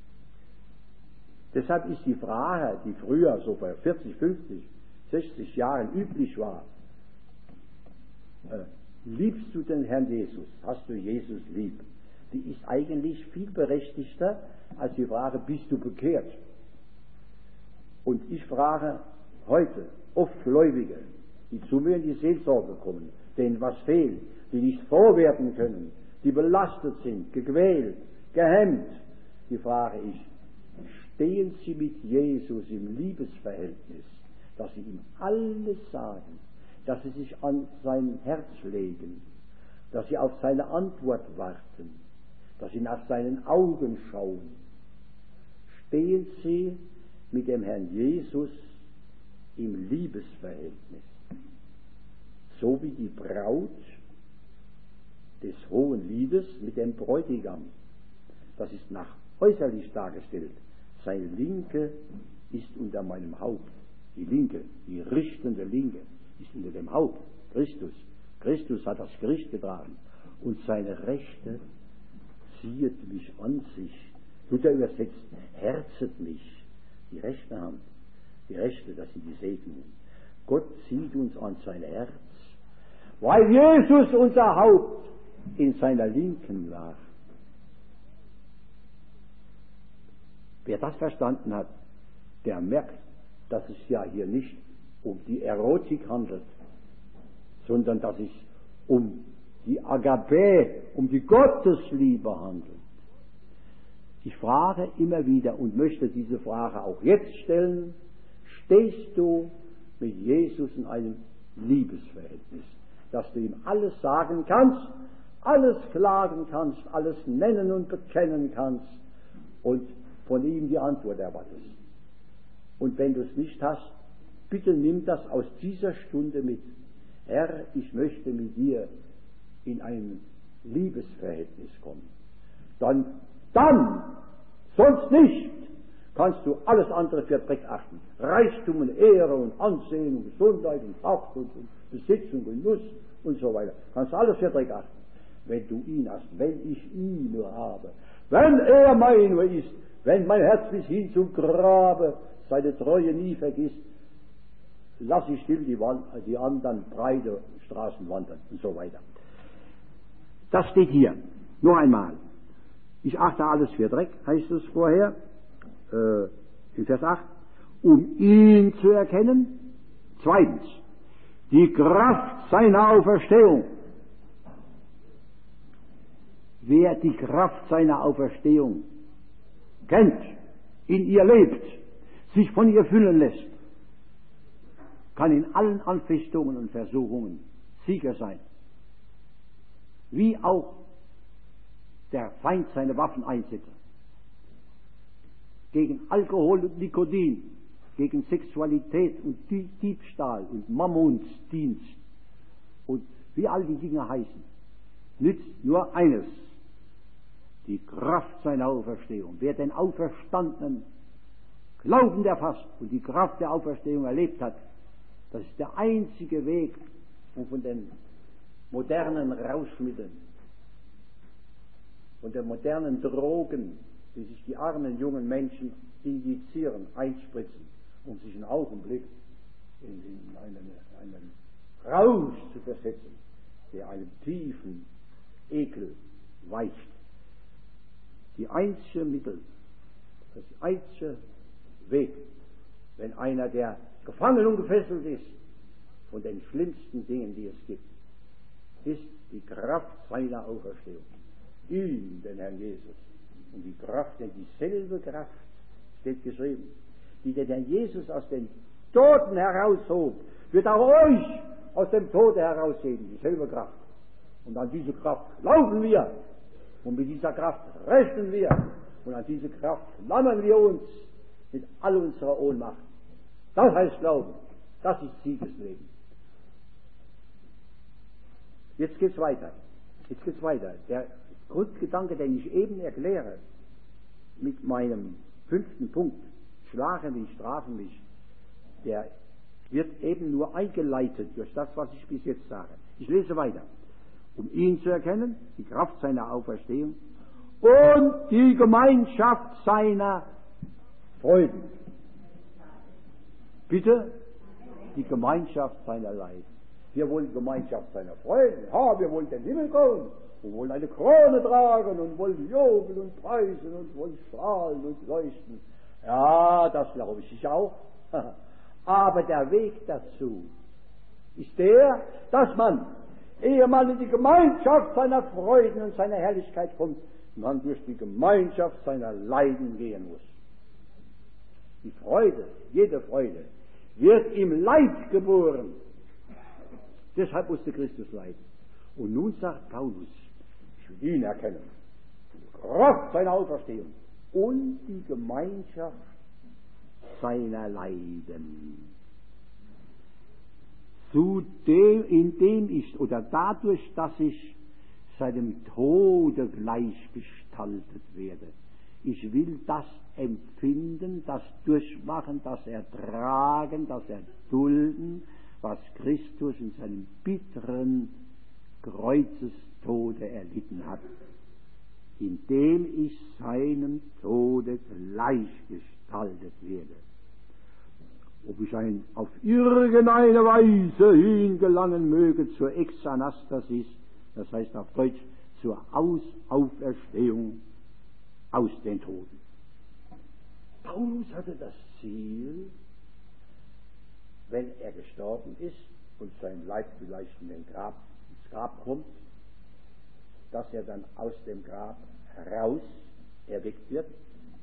Deshalb ist die Frage, die früher so bei vierzig, fünfzig, sechzig Jahren üblich war, äh, liebst du den Herrn Jesus? Hast du Jesus lieb? Die ist eigentlich viel berechtigter als die Frage, bist du bekehrt? Und ich frage heute oft Gläubige, die zu mir in die Seelsorge kommen, denen was fehlt, die nicht vorwerden können, die belastet sind, gequält, gehemmt. Die frage ich, stehen sie mit Jesus im Liebesverhältnis, dass sie ihm alles sagen, dass sie sich an sein Herz legen, dass sie auf seine Antwort warten, dass sie nach seinen Augen schauen. Stehen sie mit dem Herrn Jesus im Liebesverhältnis, so wie die Braut des hohen Liedes mit dem Bräutigam. Das ist nach äußerlich dargestellt. Seine Linke ist unter meinem Haupt. Die Linke, die richtende Linke, ist unter dem Haupt. Christus. Christus hat das Gericht getragen. Und seine Rechte ziehet mich an sich. Luther übersetzt, herzet mich. Die rechte Hand. Die rechte, das sind die Segnungen. Gott zieht uns an sein Herz, weil Jesus unser Haupt in seiner Linken lag. Wer das verstanden hat, der merkt, dass es ja hier nicht um die Erotik handelt, sondern dass es um die Agape, um die Gottesliebe handelt. Ich frage immer wieder und möchte diese Frage auch jetzt stellen: Stehst du mit Jesus in einem Liebesverhältnis, dass du ihm alles sagen kannst, alles klagen kannst, alles nennen und bekennen kannst und von ihm die Antwort erwartest? Und wenn du es nicht hast, bitte nimm das aus dieser Stunde mit. Herr, ich möchte mit dir in ein Liebesverhältnis kommen. Dann, dann, sonst nicht, kannst du alles andere für Dreck achten. Reichtum und Ehre und Ansehen und Gesundheit und Pracht und, und Besitz und Genuss und so weiter. Kannst du alles für Dreck achten. Wenn du ihn hast, wenn ich ihn nur habe, wenn er mein nur ist, wenn mein Herz bis hin zum Grabe seine Treue nie vergisst, lass ich still die, die anderen breite Straßen wandern und so weiter. Das steht hier. Noch einmal. Ich achte alles für Dreck, heißt es vorher, äh, in Vers acht, um ihn zu erkennen. Zweitens, die Kraft seiner Auferstehung. Wer die Kraft seiner Auferstehung kennt, in ihr lebt, sich von ihr füllen lässt, kann in allen Anfechtungen und Versuchungen Sieger sein. Wie auch der Feind seine Waffen einsetzt. Gegen Alkohol und Nikotin, gegen Sexualität und Diebstahl und Mammonsdienst und wie all die Dinge heißen, nützt nur eines: die Kraft seiner Auferstehung. Wer den Auferstandenen glaubend erfasst und die Kraft der Auferstehung erlebt hat, das ist der einzige Weg, um von den modernen Rauschmitteln und den modernen Drogen, die sich die armen jungen Menschen injizieren, einspritzen, um sich einen Augenblick in, in einen, einen Rausch zu versetzen, der einem tiefen Ekel weicht. Die einzige Mittel, das einzige Weg, wenn einer, der gefangen und gefesselt ist von den schlimmsten Dingen, die es gibt, ist die Kraft seiner Auferstehung. Ihn, den Herrn Jesus. Und die Kraft, denn dieselbe Kraft, steht geschrieben, die den Herrn Jesus aus den Toten heraushob, wird auch euch aus dem Tode herausheben, dieselbe Kraft. Und an diese Kraft glauben wir. Und mit dieser Kraft rechnen wir. Und an diese Kraft klammern wir uns mit all unserer Ohnmacht. Das heißt Glauben. Das ist Siegesleben. Jetzt geht's weiter. Jetzt geht's weiter. Der Grundgedanke, den ich eben erkläre, mit meinem fünften Punkt, schlage mich, strafen mich, der wird eben nur eingeleitet durch das, was ich bis jetzt sage. Ich lese weiter. Um ihn zu erkennen, die Kraft seiner Auferstehung und die Gemeinschaft seiner Freuden. Bitte? Die Gemeinschaft seiner Leiden. Wir wollen Gemeinschaft seiner Freuden. Ja, wir wollen den Himmel kommen. Wir wollen eine Krone tragen und wollen jubeln und preisen und wollen strahlen und leuchten. Ja, das glaube ich auch. Aber der Weg dazu ist der, dass man, ehe man in die Gemeinschaft seiner Freuden und seiner Herrlichkeit kommt, man durch die Gemeinschaft seiner Leiden gehen muss. Die Freude, jede Freude, wird im Leid geboren. Deshalb musste Christus leiden. Und nun sagt Paulus, ich will ihn erkennen, die Kraft seiner Auferstehung und die Gemeinschaft seiner Leiden. Zu dem, in dem ich, oder dadurch, dass ich seinem Tode gleichgestaltet werde. Ich will das empfinden, das durchmachen, das ertragen, das erdulden, was Christus in seinem bitteren Kreuzestode erlitten hat, indem ich seinem Tode gleichgestaltet werde. Ob ich ein, auf irgendeine Weise hingelangen möge zur Exanastasis, das heißt auf Deutsch zur Aus Auferstehung aus den Toten. Paulus hatte das Ziel, wenn er gestorben ist und sein Leib vielleicht in den Grab, ins Grab kommt, dass er dann aus dem Grab heraus erweckt wird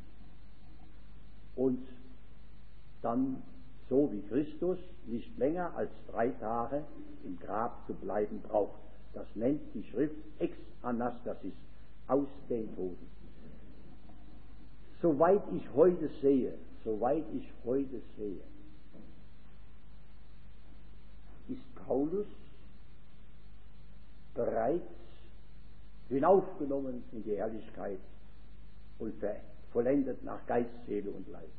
und dann, so wie Christus, nicht länger als drei Tage im Grab zu bleiben braucht. Das nennt die Schrift Ex Anastasis, aus den Toten. Soweit ich heute sehe, soweit ich heute sehe, ist Paulus bereits hinaufgenommen in die Herrlichkeit und vollendet nach Geist, Seele und Leib.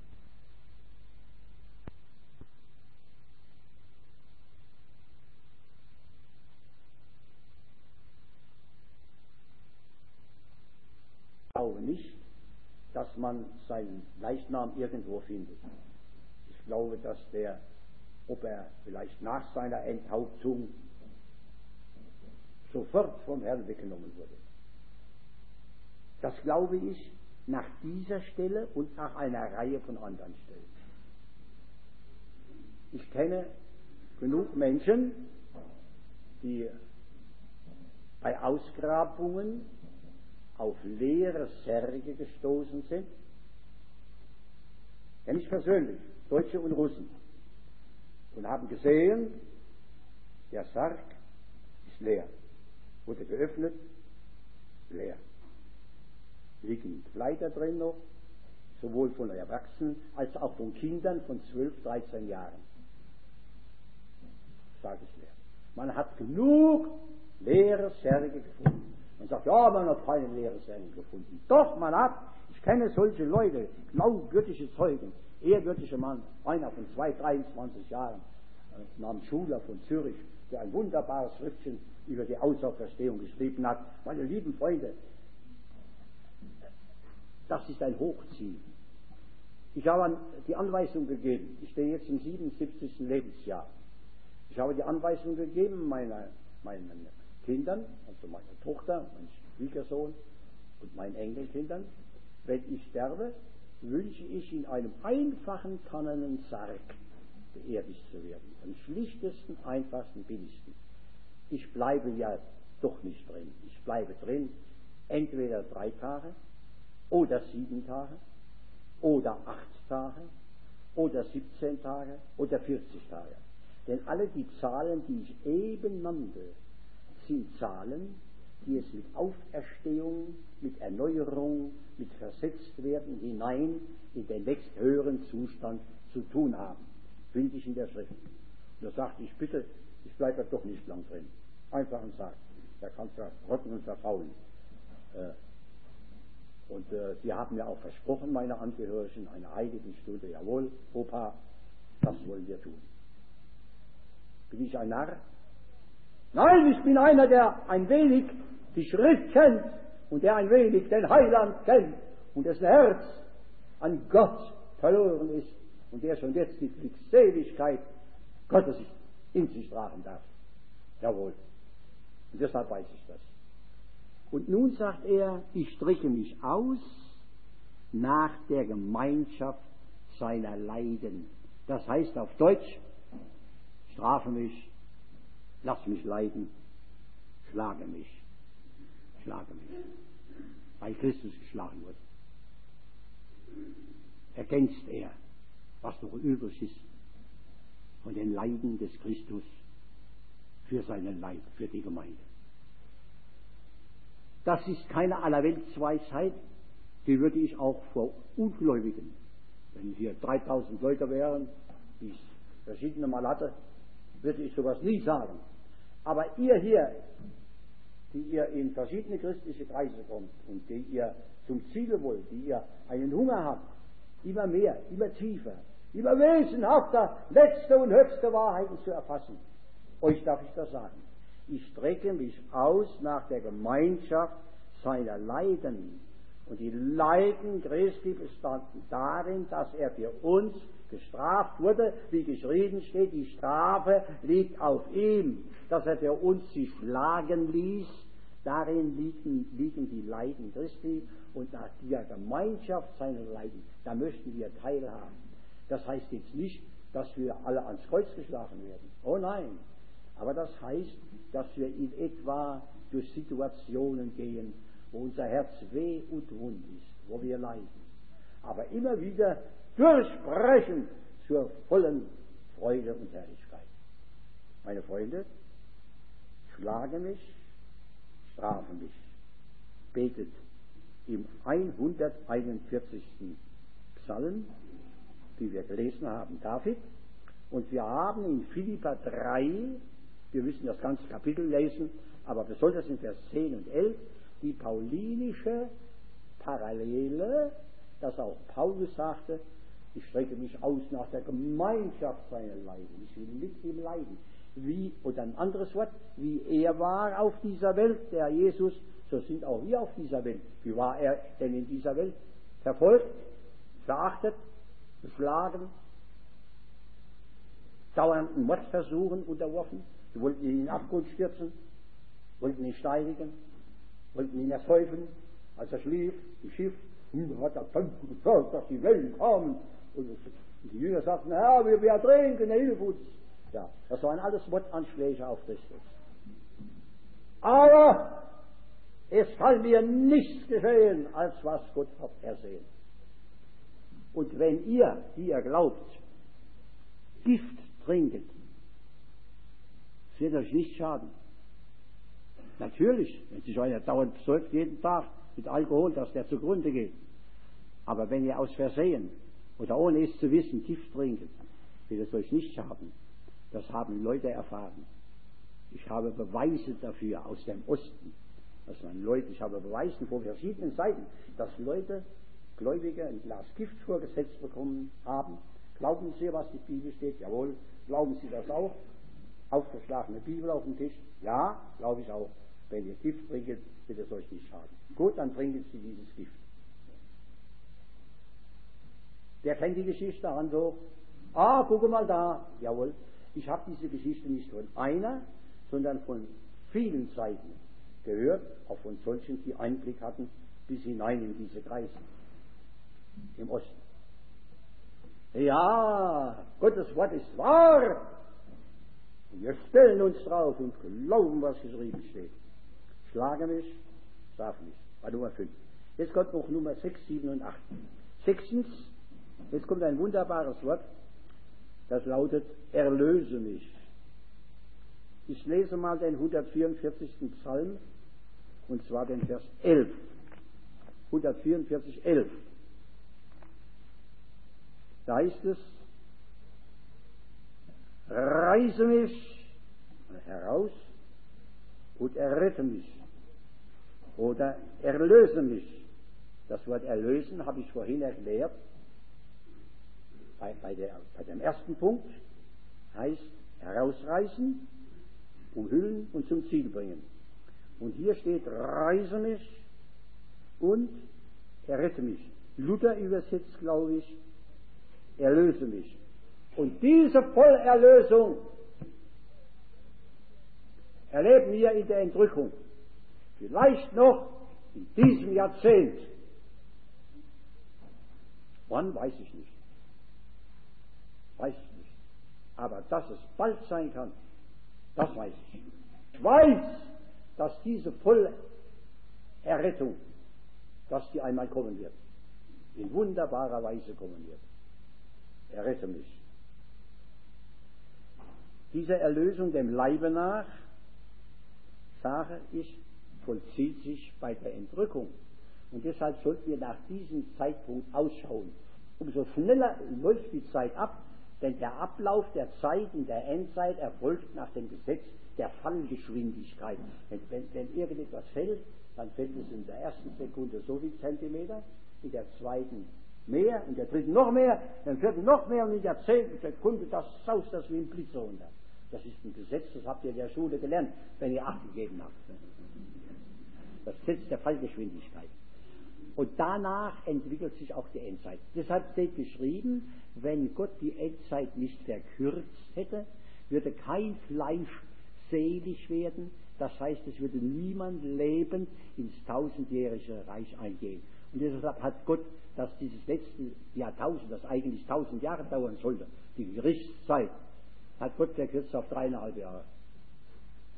Ich glaube nicht, dass man seinen Leichnam irgendwo findet. Ich glaube, dass der, ob er vielleicht nach seiner Enthauptung sofort vom Herrn weggenommen wurde. Das glaube ich nach dieser Stelle und nach einer Reihe von anderen Stellen. Ich kenne genug Menschen, die bei Ausgrabungen auf leere Särge gestoßen sind. Kenne ich persönlich, Deutsche und Russen, und haben gesehen, der Sarg ist leer. Wurde geöffnet, leer. Liegen Kleider drin noch, sowohl von Erwachsenen als auch von Kindern von zwölf, dreizehn Jahren. Sarg ist leer. Man hat genug leere Särge gefunden. Man sagt, ja, man hat keine leere Särge gefunden. Doch, man hat, ich kenne solche Leute, glaubwürdige Zeugen, ehrwürdiger Mann, einer von zwei, dreiundzwanzig Jahren, äh, namens Schuler von Zürich, der ein wunderbares Schriftchen über die Auferstehung geschrieben hat. Meine lieben Freunde, das ist ein Hochziehen. Ich habe die Anweisung gegeben, ich stehe jetzt im siebenundsiebzigsten Lebensjahr. Ich habe die Anweisung gegeben meiner, meinen Kindern, also meiner Tochter, meinem Schwiegersohn und meinen Enkelkindern, wenn ich sterbe, wünsche ich in einem einfachen tannenen Sarg beerdigt zu werden. Am schlichtesten, einfachsten, billigsten. Ich bleibe ja doch nicht drin. Ich bleibe drin, entweder drei Tage oder sieben Tage oder acht Tage oder siebzehn Tage oder vierzig Tage. Denn alle die Zahlen, die ich eben nannte, sind Zahlen, die es mit Auferstehung, mit Erneuerung, mit Versetztwerden hinein in den nächsthöheren Zustand zu tun haben. Finde ich in der Schrift. Und da sagte ich, bitte, ich bleibe doch nicht lang drin. Einfach und sagt, da kann verrotten und verfaulen. Und äh, die haben mir auch versprochen, meine Angehörigen, eine heiligen Stunde, jawohl, Opa, das wollen wir tun. Bin ich ein Narr? Nein, ich bin einer, der ein wenig die Schrift kennt und der ein wenig den Heiland kennt und dessen Herz an Gott verloren ist und der schon jetzt die Glückseligkeit Gottes in sich tragen darf. Jawohl. Und deshalb weiß ich das. Und nun sagt er, ich strecke mich aus nach der Gemeinschaft seiner Leiden. Das heißt auf Deutsch, strafe mich, lass mich leiden, schlage mich, schlage mich, weil Christus geschlagen wird. Ergänzt er, was noch übrig ist von den Leiden des Christus für seinen Leib, für die Gemeinde. Das ist keine Allerweltsweisheit, die würde ich auch vor Ungläubigen, wenn hier dreitausend Leute wären, die ich verschiedene Mal hatte, würde ich sowas nie sagen. Aber ihr hier, die ihr in verschiedene christliche Kreise kommt und die ihr zum Ziele wollt, die ihr einen Hunger habt, immer mehr, immer tiefer, immer wesenhafter, letzte und höchste Wahrheiten zu erfassen, euch darf ich das sagen. Ich strecke mich aus nach der Gemeinschaft seiner Leiden. Und die Leiden Christi bestanden darin, dass er für uns gestraft wurde, wie geschrieben steht, die Strafe liegt auf ihm, dass er für uns sich schlagen ließ. Darin liegen, liegen die Leiden Christi und nach der Gemeinschaft seiner Leiden, da möchten wir teilhaben. Das heißt jetzt nicht, dass wir alle ans Kreuz geschlagen werden. Oh nein. Aber das heißt, dass wir in etwa durch Situationen gehen, wo unser Herz weh und wund ist, wo wir leiden. Aber immer wieder durchbrechen zur vollen Freude und Herrlichkeit. Meine Freunde, schlage mich, strafe mich, betet im hunderteinundvierzigsten Psalm, wie wir gelesen haben, David. Und wir haben in Philipper drei, wir müssen das ganze Kapitel lesen, aber besonders in Vers zehn und elf, die paulinische Parallele, dass auch Paulus sagte, ich strecke mich aus nach der Gemeinschaft seiner Leiden, ich will mit ihm leiden. Wie, oder ein anderes Wort, wie er war auf dieser Welt, der Jesus, so sind auch wir auf dieser Welt. Wie war er denn in dieser Welt? Verfolgt, verachtet, geschlagen, dauernden Mordversuchen unterworfen. Sie wollten ihn in den Abgrund stürzen, wollten ihn steinigen, wollten ihn ersäufen, als er schlief, im Schiff. Und hat er dann gesagt, dass die Wellen kamen. Und die Jünger sagten, Herr, wir, wir ertrinken, hilf uns. Ja, das waren alles Mordanschläge auf Christus. Aber es kann mir nichts geschehen, als was Gott hat ersehen. Und wenn ihr, die ihr glaubt, Gift trinket, es wird euch nicht schaden. Natürlich, wenn sich einer dauernd besäuft jeden Tag mit Alkohol, dass der zugrunde geht. Aber wenn ihr aus Versehen oder ohne es zu wissen Gift trinket, wird es euch nicht schaden. Das haben Leute erfahren. Ich habe Beweise dafür aus dem Osten. Dass man Leute, ich habe Beweise von verschiedenen Seiten, dass Leute, Gläubige, ein Glas Gift vorgesetzt bekommen haben. Glauben Sie, was die Bibel steht? Jawohl. Glauben Sie das auch? Aufgeschlagene Bibel auf dem Tisch? Ja, glaube ich auch. Wenn ihr Gift trinkt, wird es euch nicht schaden. Gut, dann trinken Sie dieses Gift. Wer kennt die Geschichte? Hand hoch. Ah, gucke mal da. Jawohl. Ich habe diese Geschichte nicht von einer, sondern von vielen Seiten gehört, auch von solchen, die Einblick hatten bis hinein in diese Kreise im Osten. Ja, Gottes Wort ist wahr. Und wir stellen uns drauf und glauben, was geschrieben steht. Schlage mich, straf mich. War Nummer fünf. Jetzt kommt noch Nummer sechs, sieben und acht. Sechstens, jetzt kommt ein wunderbares Wort, das lautet, erlöse mich. Ich lese mal den hundertvierundvierzigsten Psalm, und zwar den Vers elf. hundertvierundvierzig, elf. Da heißt es, reiße mich heraus und errette mich. Oder erlöse mich. Das Wort erlösen habe ich vorhin erklärt. Bei, bei, der, bei dem ersten Punkt heißt herausreißen, umhüllen und zum Ziel bringen. Und hier steht, reiße mich und errette mich. Luther übersetzt, glaube ich, erlöse mich. Und diese Vollerlösung erleben wir in der Entrückung. Vielleicht noch in diesem Jahrzehnt. Wann, weiß ich nicht. Weiß ich nicht. Aber dass es bald sein kann, das weiß ich. Ich weiß, dass diese Vollerrettung, dass die einmal kommen wird. In wunderbarer Weise kommen wird. Errette mich. Diese Erlösung dem Leibe nach, sage ich, vollzieht sich bei der Entrückung. Und deshalb sollten wir nach diesem Zeitpunkt ausschauen. Umso schneller läuft die Zeit ab, denn der Ablauf der Zeit in der Endzeit erfolgt nach dem Gesetz der Fallgeschwindigkeit. Wenn, wenn, wenn irgendetwas fällt, dann fällt es in der ersten Sekunde so viel Zentimeter, in der zweiten mehr, in der dritten noch mehr, in der vierten noch mehr und in der zehnten Sekunde, das saust das wie ein Blitz runter. Das ist ein Gesetz, das habt ihr in der Schule gelernt, wenn ihr Acht gegeben habt. Das Gesetz der Fallgeschwindigkeit. Und danach entwickelt sich auch die Endzeit. Deshalb steht geschrieben, wenn Gott die Endzeit nicht verkürzt hätte, würde kein Fleisch selig werden. Das heißt, es würde niemand lebend ins tausendjährige Reich eingehen. Und deshalb hat Gott, dass dieses letzte Jahrtausend, das eigentlich tausend Jahre dauern sollte, die Gerichtszeit, hat Gott verkürzt auf dreieinhalb Jahre.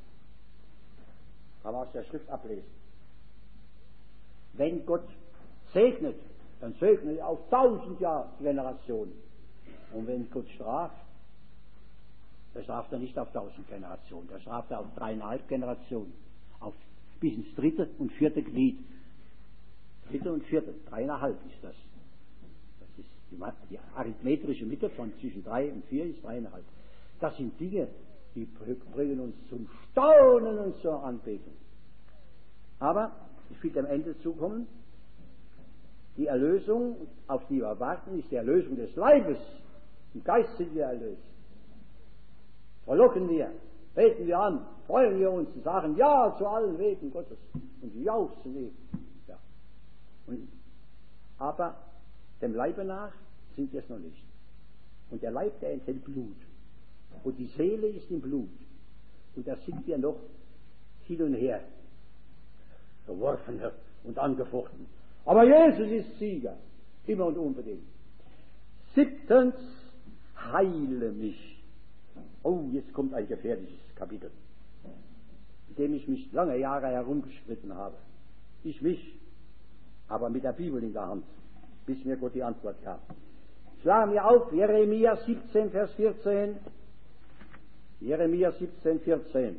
Kann man aus der Schrift ablesen. Wenn Gott segnet, dann segnet er auf tausend Jahre Generationen. Und wenn Gott straft, dann straft er nicht auf tausend Generationen, dann straft er auf dreieinhalb Generationen, auf bis ins dritte und vierte Glied. Dritte und vierte, dreieinhalb ist das. Das ist die, die arithmetische Mitte von zwischen drei und vier ist dreieinhalb. Das sind Dinge, die bringen uns zum Staunen und zur Anbetung. Aber ich will dem Ende zukommen. Die Erlösung, auf die wir warten, ist die Erlösung des Leibes. Im Geist sind wir erlöst. Verlocken wir, beten wir an, freuen wir uns und sagen Ja zu allen Wegen Gottes und jauchzen eben. Ja. Und, aber dem Leibe nach sind wir es noch nicht. Und der Leib, der enthält Blut. Und die Seele ist im Blut. Und da sind wir noch hin und her geworfen und angefochten. Aber Jesus ist Sieger, immer und unbedingt. Siebtens, heile mich. Oh, jetzt kommt ein gefährliches Kapitel, in dem ich mich lange Jahre herumgestritten habe. Ich mich, aber mit der Bibel in der Hand, bis mir Gott die Antwort gab. Schlagen wir auf, Jeremia siebzehn, Vers vierzehn. Jeremia siebzehn, vierzehn.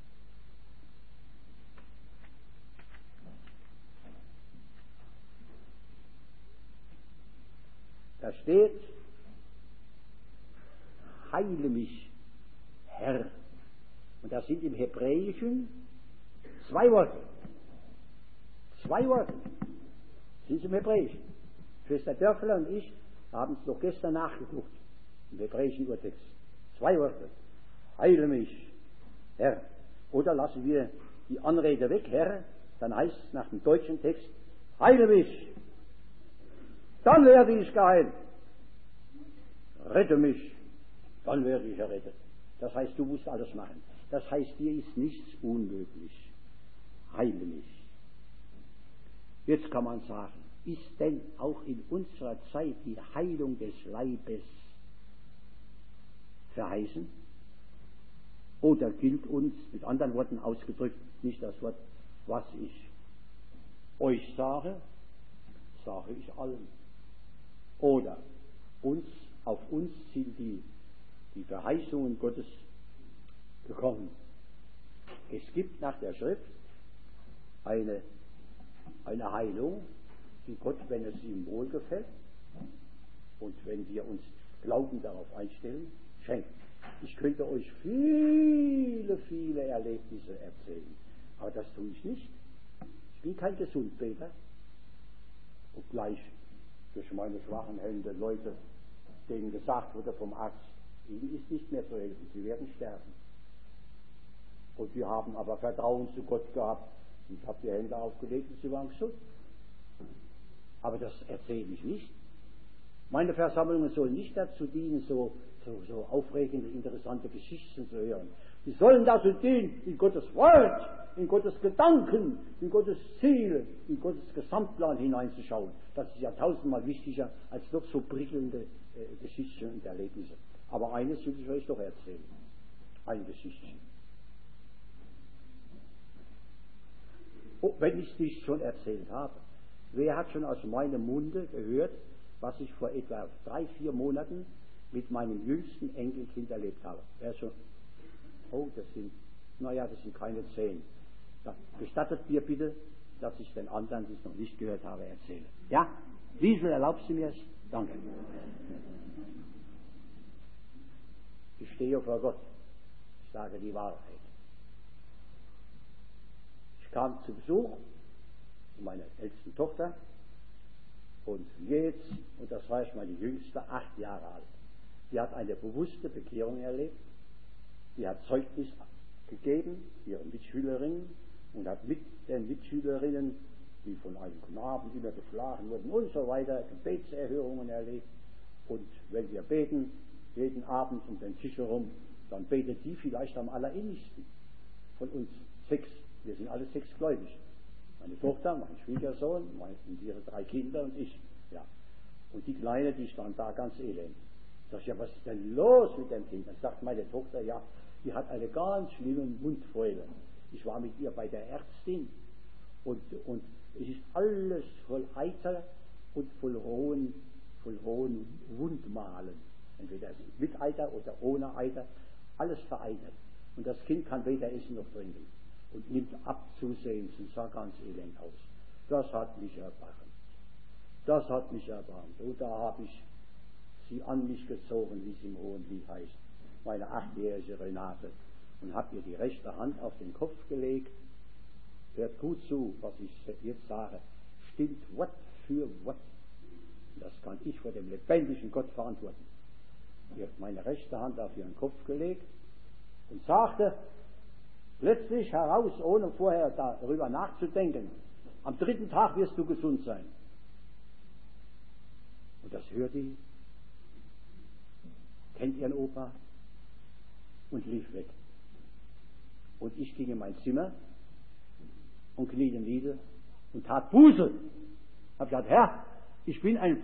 Da steht, heile mich, Herr. Und das sind im Hebräischen zwei Worte. Zwei Worte. Das sind im Hebräischen. Schwester Dörfler und ich haben es noch gestern nachgeguckt, im hebräischen Urtext. Zwei Worte. Heile mich, Herr. Oder lassen wir die Anrede weg, Herr, dann heißt es nach dem deutschen Text, heile mich. Dann werde ich geheilt. Rette mich, dann werde ich errettet. Das heißt, du musst alles machen. Das heißt, dir ist nichts unmöglich. Heile mich. Jetzt kann man sagen, ist denn auch in unserer Zeit die Heilung des Leibes verheißen? Oder gilt uns, mit anderen Worten ausgedrückt, nicht das Wort, was ich euch sage, sage ich allen. Oder uns, auf uns sind die, die Verheißungen Gottes gekommen. Es gibt nach der Schrift eine, eine Heilung, die Gott, wenn es ihm wohlgefällt und wenn wir uns Glauben darauf einstellen, schenkt. Ich könnte euch viele, viele Erlebnisse erzählen, aber das tue ich nicht. Ich bin kein Gesundbeter, obgleich durch meine schwachen Hände Leute, denen gesagt wurde vom Arzt, ihnen ist nicht mehr zu helfen, sie werden sterben. Und wir haben aber Vertrauen zu Gott gehabt. Ich habe die Hände aufgelegt und sie waren gesund. Aber das erzähle ich nicht. Meine Versammlungen sollen nicht dazu dienen, so, so, so aufregende, interessante Geschichten zu hören. Die sollen dazu dienen, in Gottes Wort, in Gottes Gedanken, in Gottes Ziele, in Gottes Gesamtplan hineinzuschauen. Das ist ja tausendmal wichtiger als noch so prickelnde äh, Geschichten und Erlebnisse. Aber eines will ich euch doch erzählen. Ein Geschichtchen. Oh, wenn ich es nicht schon erzählt habe. Wer hat schon aus meinem Munde gehört, was ich vor etwa drei, vier Monaten mit meinem jüngsten Enkelkind erlebt habe? Wer schon? Oh, das sind, naja, das sind keine zehn. Ja, gestattet mir bitte, dass ich den anderen, die es noch nicht gehört habe, erzähle. Ja? Liesel, erlaubst du mir es? Danke. Ich stehe vor Gott. Ich sage die Wahrheit. Ich kam zu Besuch zu meiner ältesten Tochter und jetzt, und das war ich meine jüngste, acht Jahre alt. Die hat eine bewusste Bekehrung erlebt. Die hat Zeugnis gegeben, ihren Mitschülerinnen, und hat mit den Mitschülerinnen, die von einem Knaben immer geschlagen wurden und so weiter, Gebetserhörungen erlebt. Und wenn wir beten, jeden Abend um den Tisch herum, dann betet die vielleicht am allerinnigsten von uns sechs. Wir sind alle sechs gläubig. Meine Tochter, mein Schwiegersohn, meine, und ihre drei Kinder und ich. Ja. Und die Kleine, die stand da ganz elend. Sag ich, ja, was ist denn los mit dem Kind? Dann sagt meine Tochter, ja, die hat eine ganz schlimme Mundfäule. Ich war mit ihr bei der Ärztin und, und Es ist alles voll Eiter und voll rohen, voll rohen Wundmalen. Entweder mit Eiter oder ohne Eiter, alles vereitert. Und das Kind kann weder essen noch trinken und nimmt ab zusehends und sah ganz elend aus. Das hat mich erbarmt. Das hat mich erbarmt. Und da habe ich sie an mich gezogen, wie es im Hohen Lied heißt, meine achtjährige Renate, und habe ihr die rechte Hand auf den Kopf gelegt. Hört gut zu, was ich jetzt sage. Stimmt Wort für Wort. Das kann ich vor dem lebendigen Gott verantworten. Ich habe meine rechte Hand auf ihren Kopf gelegt und sagte plötzlich heraus, ohne vorher darüber nachzudenken, am dritten Tag wirst du gesund sein. Und das hörte sie, kennt ihren Opa und lief weg. Und ich ging in mein Zimmer und kniete nieder und tat Buße. Hab gesagt, Herr, ich bin ein,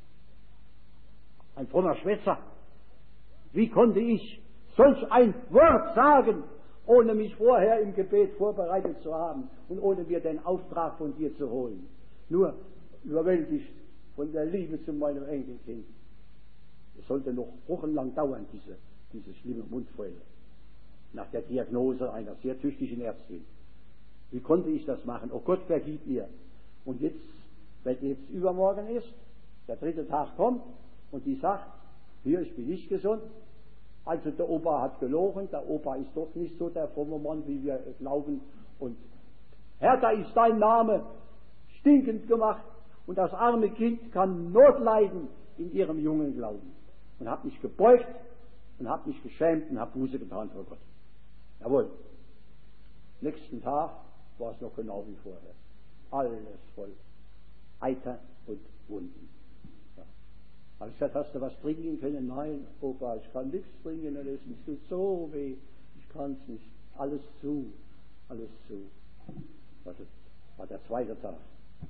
ein frommer Schwätzer. Wie konnte ich solch ein Wort sagen, ohne mich vorher im Gebet vorbereitet zu haben und ohne mir den Auftrag von dir zu holen? Nur überwältigt von der Liebe zu meinem Enkelkind. Es sollte noch wochenlang dauern, diese, diese schlimme Mundfäule, nach der Diagnose einer sehr tüchtigen Ärztin. Wie konnte ich das machen? Oh Gott, vergib mir. Und jetzt, wenn jetzt übermorgen ist, der dritte Tag kommt und die sagt, hier, ich bin nicht gesund. Also der Opa hat gelogen, der Opa ist doch nicht so der fromme Mann, wie wir glauben. Und Herr, da ist dein Name stinkend gemacht und das arme Kind kann Not leiden in ihrem jungen Glauben. Und habe mich gebeugt und habe mich geschämt und habe Buße getan vor Gott. Jawohl. Nächsten Tag war es noch genau wie vorher. Alles voll Eiter und Wunden. Ja. Habe ich gesagt, hast du was trinken können? Nein, Opa, ich kann nichts trinken, es tut so weh. Ich kann es nicht. Alles zu, alles zu. Das war der zweite Tag.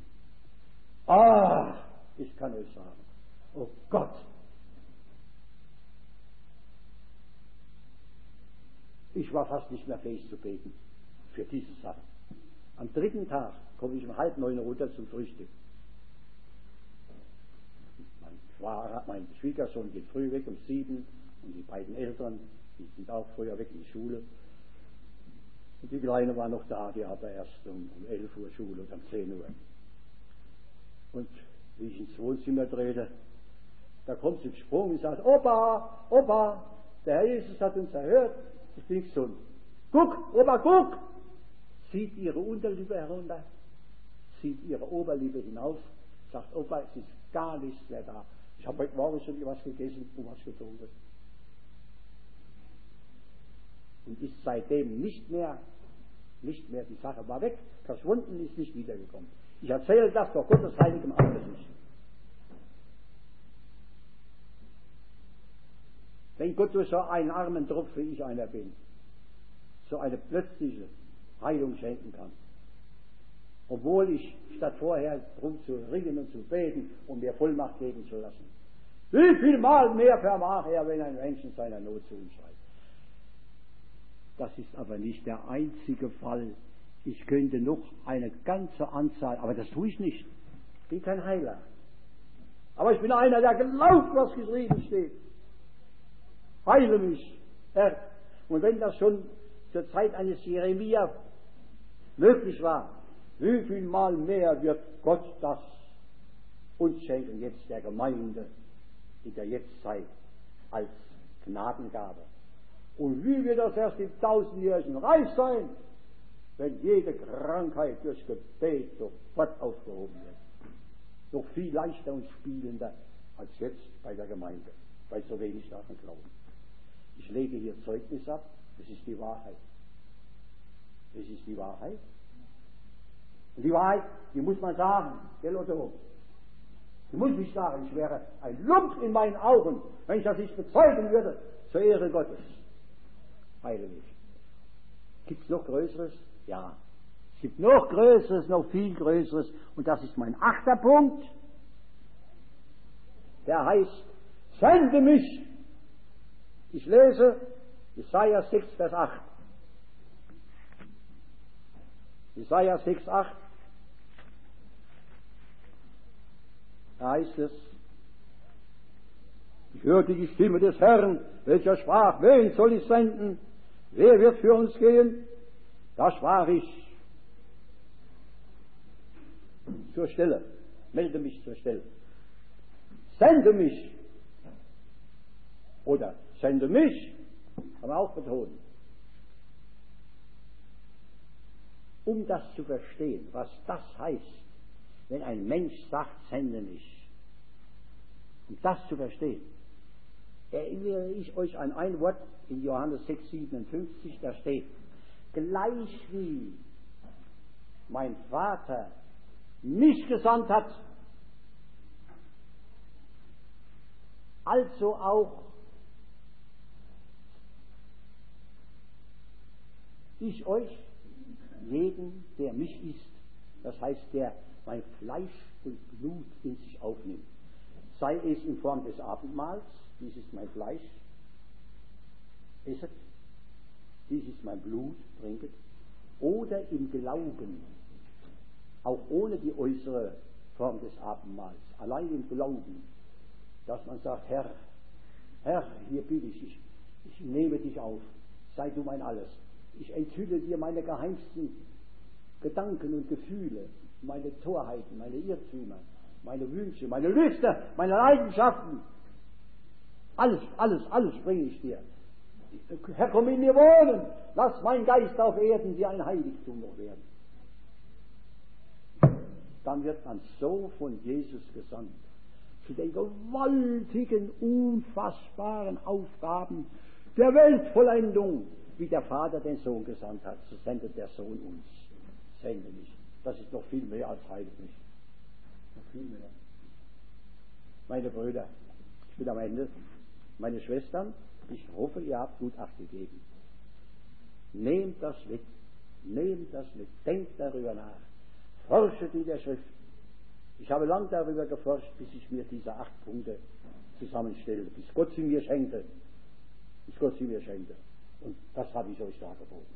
Ah, ich kann euch sagen, oh Gott, ich war fast nicht mehr fähig zu beten für diese Sache. Am dritten Tag komme ich um halb neun runter zum Frühstück. Mein, Schwager, mein Schwiegersohn geht früh weg um sieben und die beiden Eltern, die sind auch früher weg in die Schule. Und die Kleine war noch da, die hatte erst um, um elf Uhr Schule und um zehn Uhr. Und wie ich ins Wohnzimmer drehte, da kommt sie gesprungen und sagt, Opa, Opa, der Herr Jesus hat uns erhört, ich bin gesund. Guck, Opa, guck! Zieht ihre Unterlippe herunter, zieht ihre Oberlippe hinauf, sagt, Opa, es ist gar nichts mehr da. Ich habe heute Morgen schon was gegessen und was getrunken. Und ist seitdem nicht mehr, nicht mehr, die Sache war weg, verschwunden, ist nicht wiedergekommen. Ich erzähle das vor Gottes heiligem Angesicht. Wenn Gott durch so einen armen Tropf, wie ich einer bin, so eine plötzliche Heilung schenken kann, obwohl ich statt vorher drum zu ringen und zu beten und mir Vollmacht geben zu lassen, wie viel Mal mehr vermag er, wenn ein Mensch in seiner Not zu ihm schreit. Das ist aber nicht der einzige Fall. Ich könnte noch eine ganze Anzahl, aber das tue ich nicht. Ich bin kein Heiler. Aber ich bin einer, der glaubt, was geschrieben steht. Heile mich, Herr. Und wenn das schon zur Zeit eines Jeremia möglich war, wie viel Mal mehr wird Gott das uns schenken, jetzt der Gemeinde in der Jetztzeit als Gnadengabe. Und wie wird das erst im tausendjährigen Reich sein, wenn jede Krankheit durch Gebet sofort aufgehoben wird. Noch viel leichter und spielender als jetzt bei der Gemeinde, weil so wenig daran glauben. Ich lege hier Zeugnis ab, das ist die Wahrheit. Das ist die Wahrheit. Und die Wahrheit, die muss man sagen, gell Otto? Die muss ich sagen, ich wäre ein Lump in meinen Augen, wenn ich das nicht bezeugen würde, zur Ehre Gottes. Heile mich. Gibt es noch Größeres? Ja. Es gibt noch Größeres, noch viel Größeres. Und das ist mein achter Punkt. Der heißt, sende mich. Ich lese Jesaja sechs, Vers acht. Jesaja sechs, acht. heißt es, ich hörte die Stimme des Herrn, welcher sprach, wen soll ich senden? Wer wird für uns gehen? Da sprach ich, zur Stelle, melde mich zur Stelle. Sende mich. Oder sende mich, kann man auch betonen. Um das zu verstehen, was das heißt, wenn ein Mensch sagt, sende mich. Um das zu verstehen, erinnere ich euch an ein Wort in Johannes sechs, siebenundfünfzig, da steht, gleich wie mein Vater mich gesandt hat, also auch ich euch, jeden, der mich isst, das heißt, der mein Fleisch und Blut in sich aufnimmt, sei es in Form des Abendmahls, dies ist mein Fleisch, esset, dies ist mein Blut, trinket, oder im Glauben, auch ohne die äußere Form des Abendmahls, allein im Glauben, dass man sagt, Herr, Herr, hier bin ich, ich, ich nehme dich auf, sei du mein Alles. Ich enthülle dir meine geheimsten Gedanken und Gefühle, meine Torheiten, meine Irrtümer, meine Wünsche, meine Lüste, meine Leidenschaften. Alles, alles, alles bringe ich dir. Herr, komm in mir wohnen. Lass mein Geist auf Erden wie ein Heiligtum noch werden. Dann wird man so von Jesus gesandt. Zu den gewaltigen, unfassbaren Aufgaben der Weltvollendung, wie der Vater den Sohn gesandt hat, so sendet der Sohn uns. Sende mich. Das ist noch viel mehr als heiligt mich. Noch viel mehr. Meine Brüder, ich bin am Ende. Meine Schwestern, ich hoffe, ihr habt gut Acht gegeben. Nehmt das mit. Nehmt das mit. Denkt darüber nach. Forschet in der Schrift. Ich habe lang darüber geforscht, bis ich mir diese acht Punkte zusammenstelle, bis Gott sie mir schenkte. Bis Gott sie mir schenkte. Und das habe ich euch dargeboten.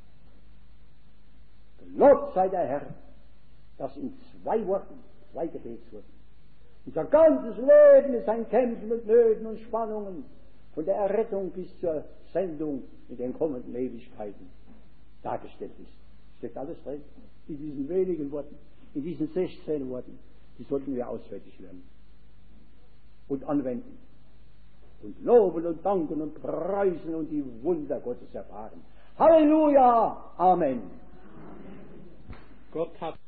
Gelobt sei der Herr, dass in zwei Worten, zwei Gebetsworten, unser ganzes Leben ist ein Kämpfen mit Nöten und Spannungen, von der Errettung bis zur Sendung in den kommenden Ewigkeiten dargestellt ist. Steckt alles drin, in diesen wenigen Worten, in diesen sechzehn Worten. Die sollten wir auswendig lernen und anwenden. Und loben und danken und preisen und die Wunder Gottes erfahren. Halleluja! Amen.
Gott hat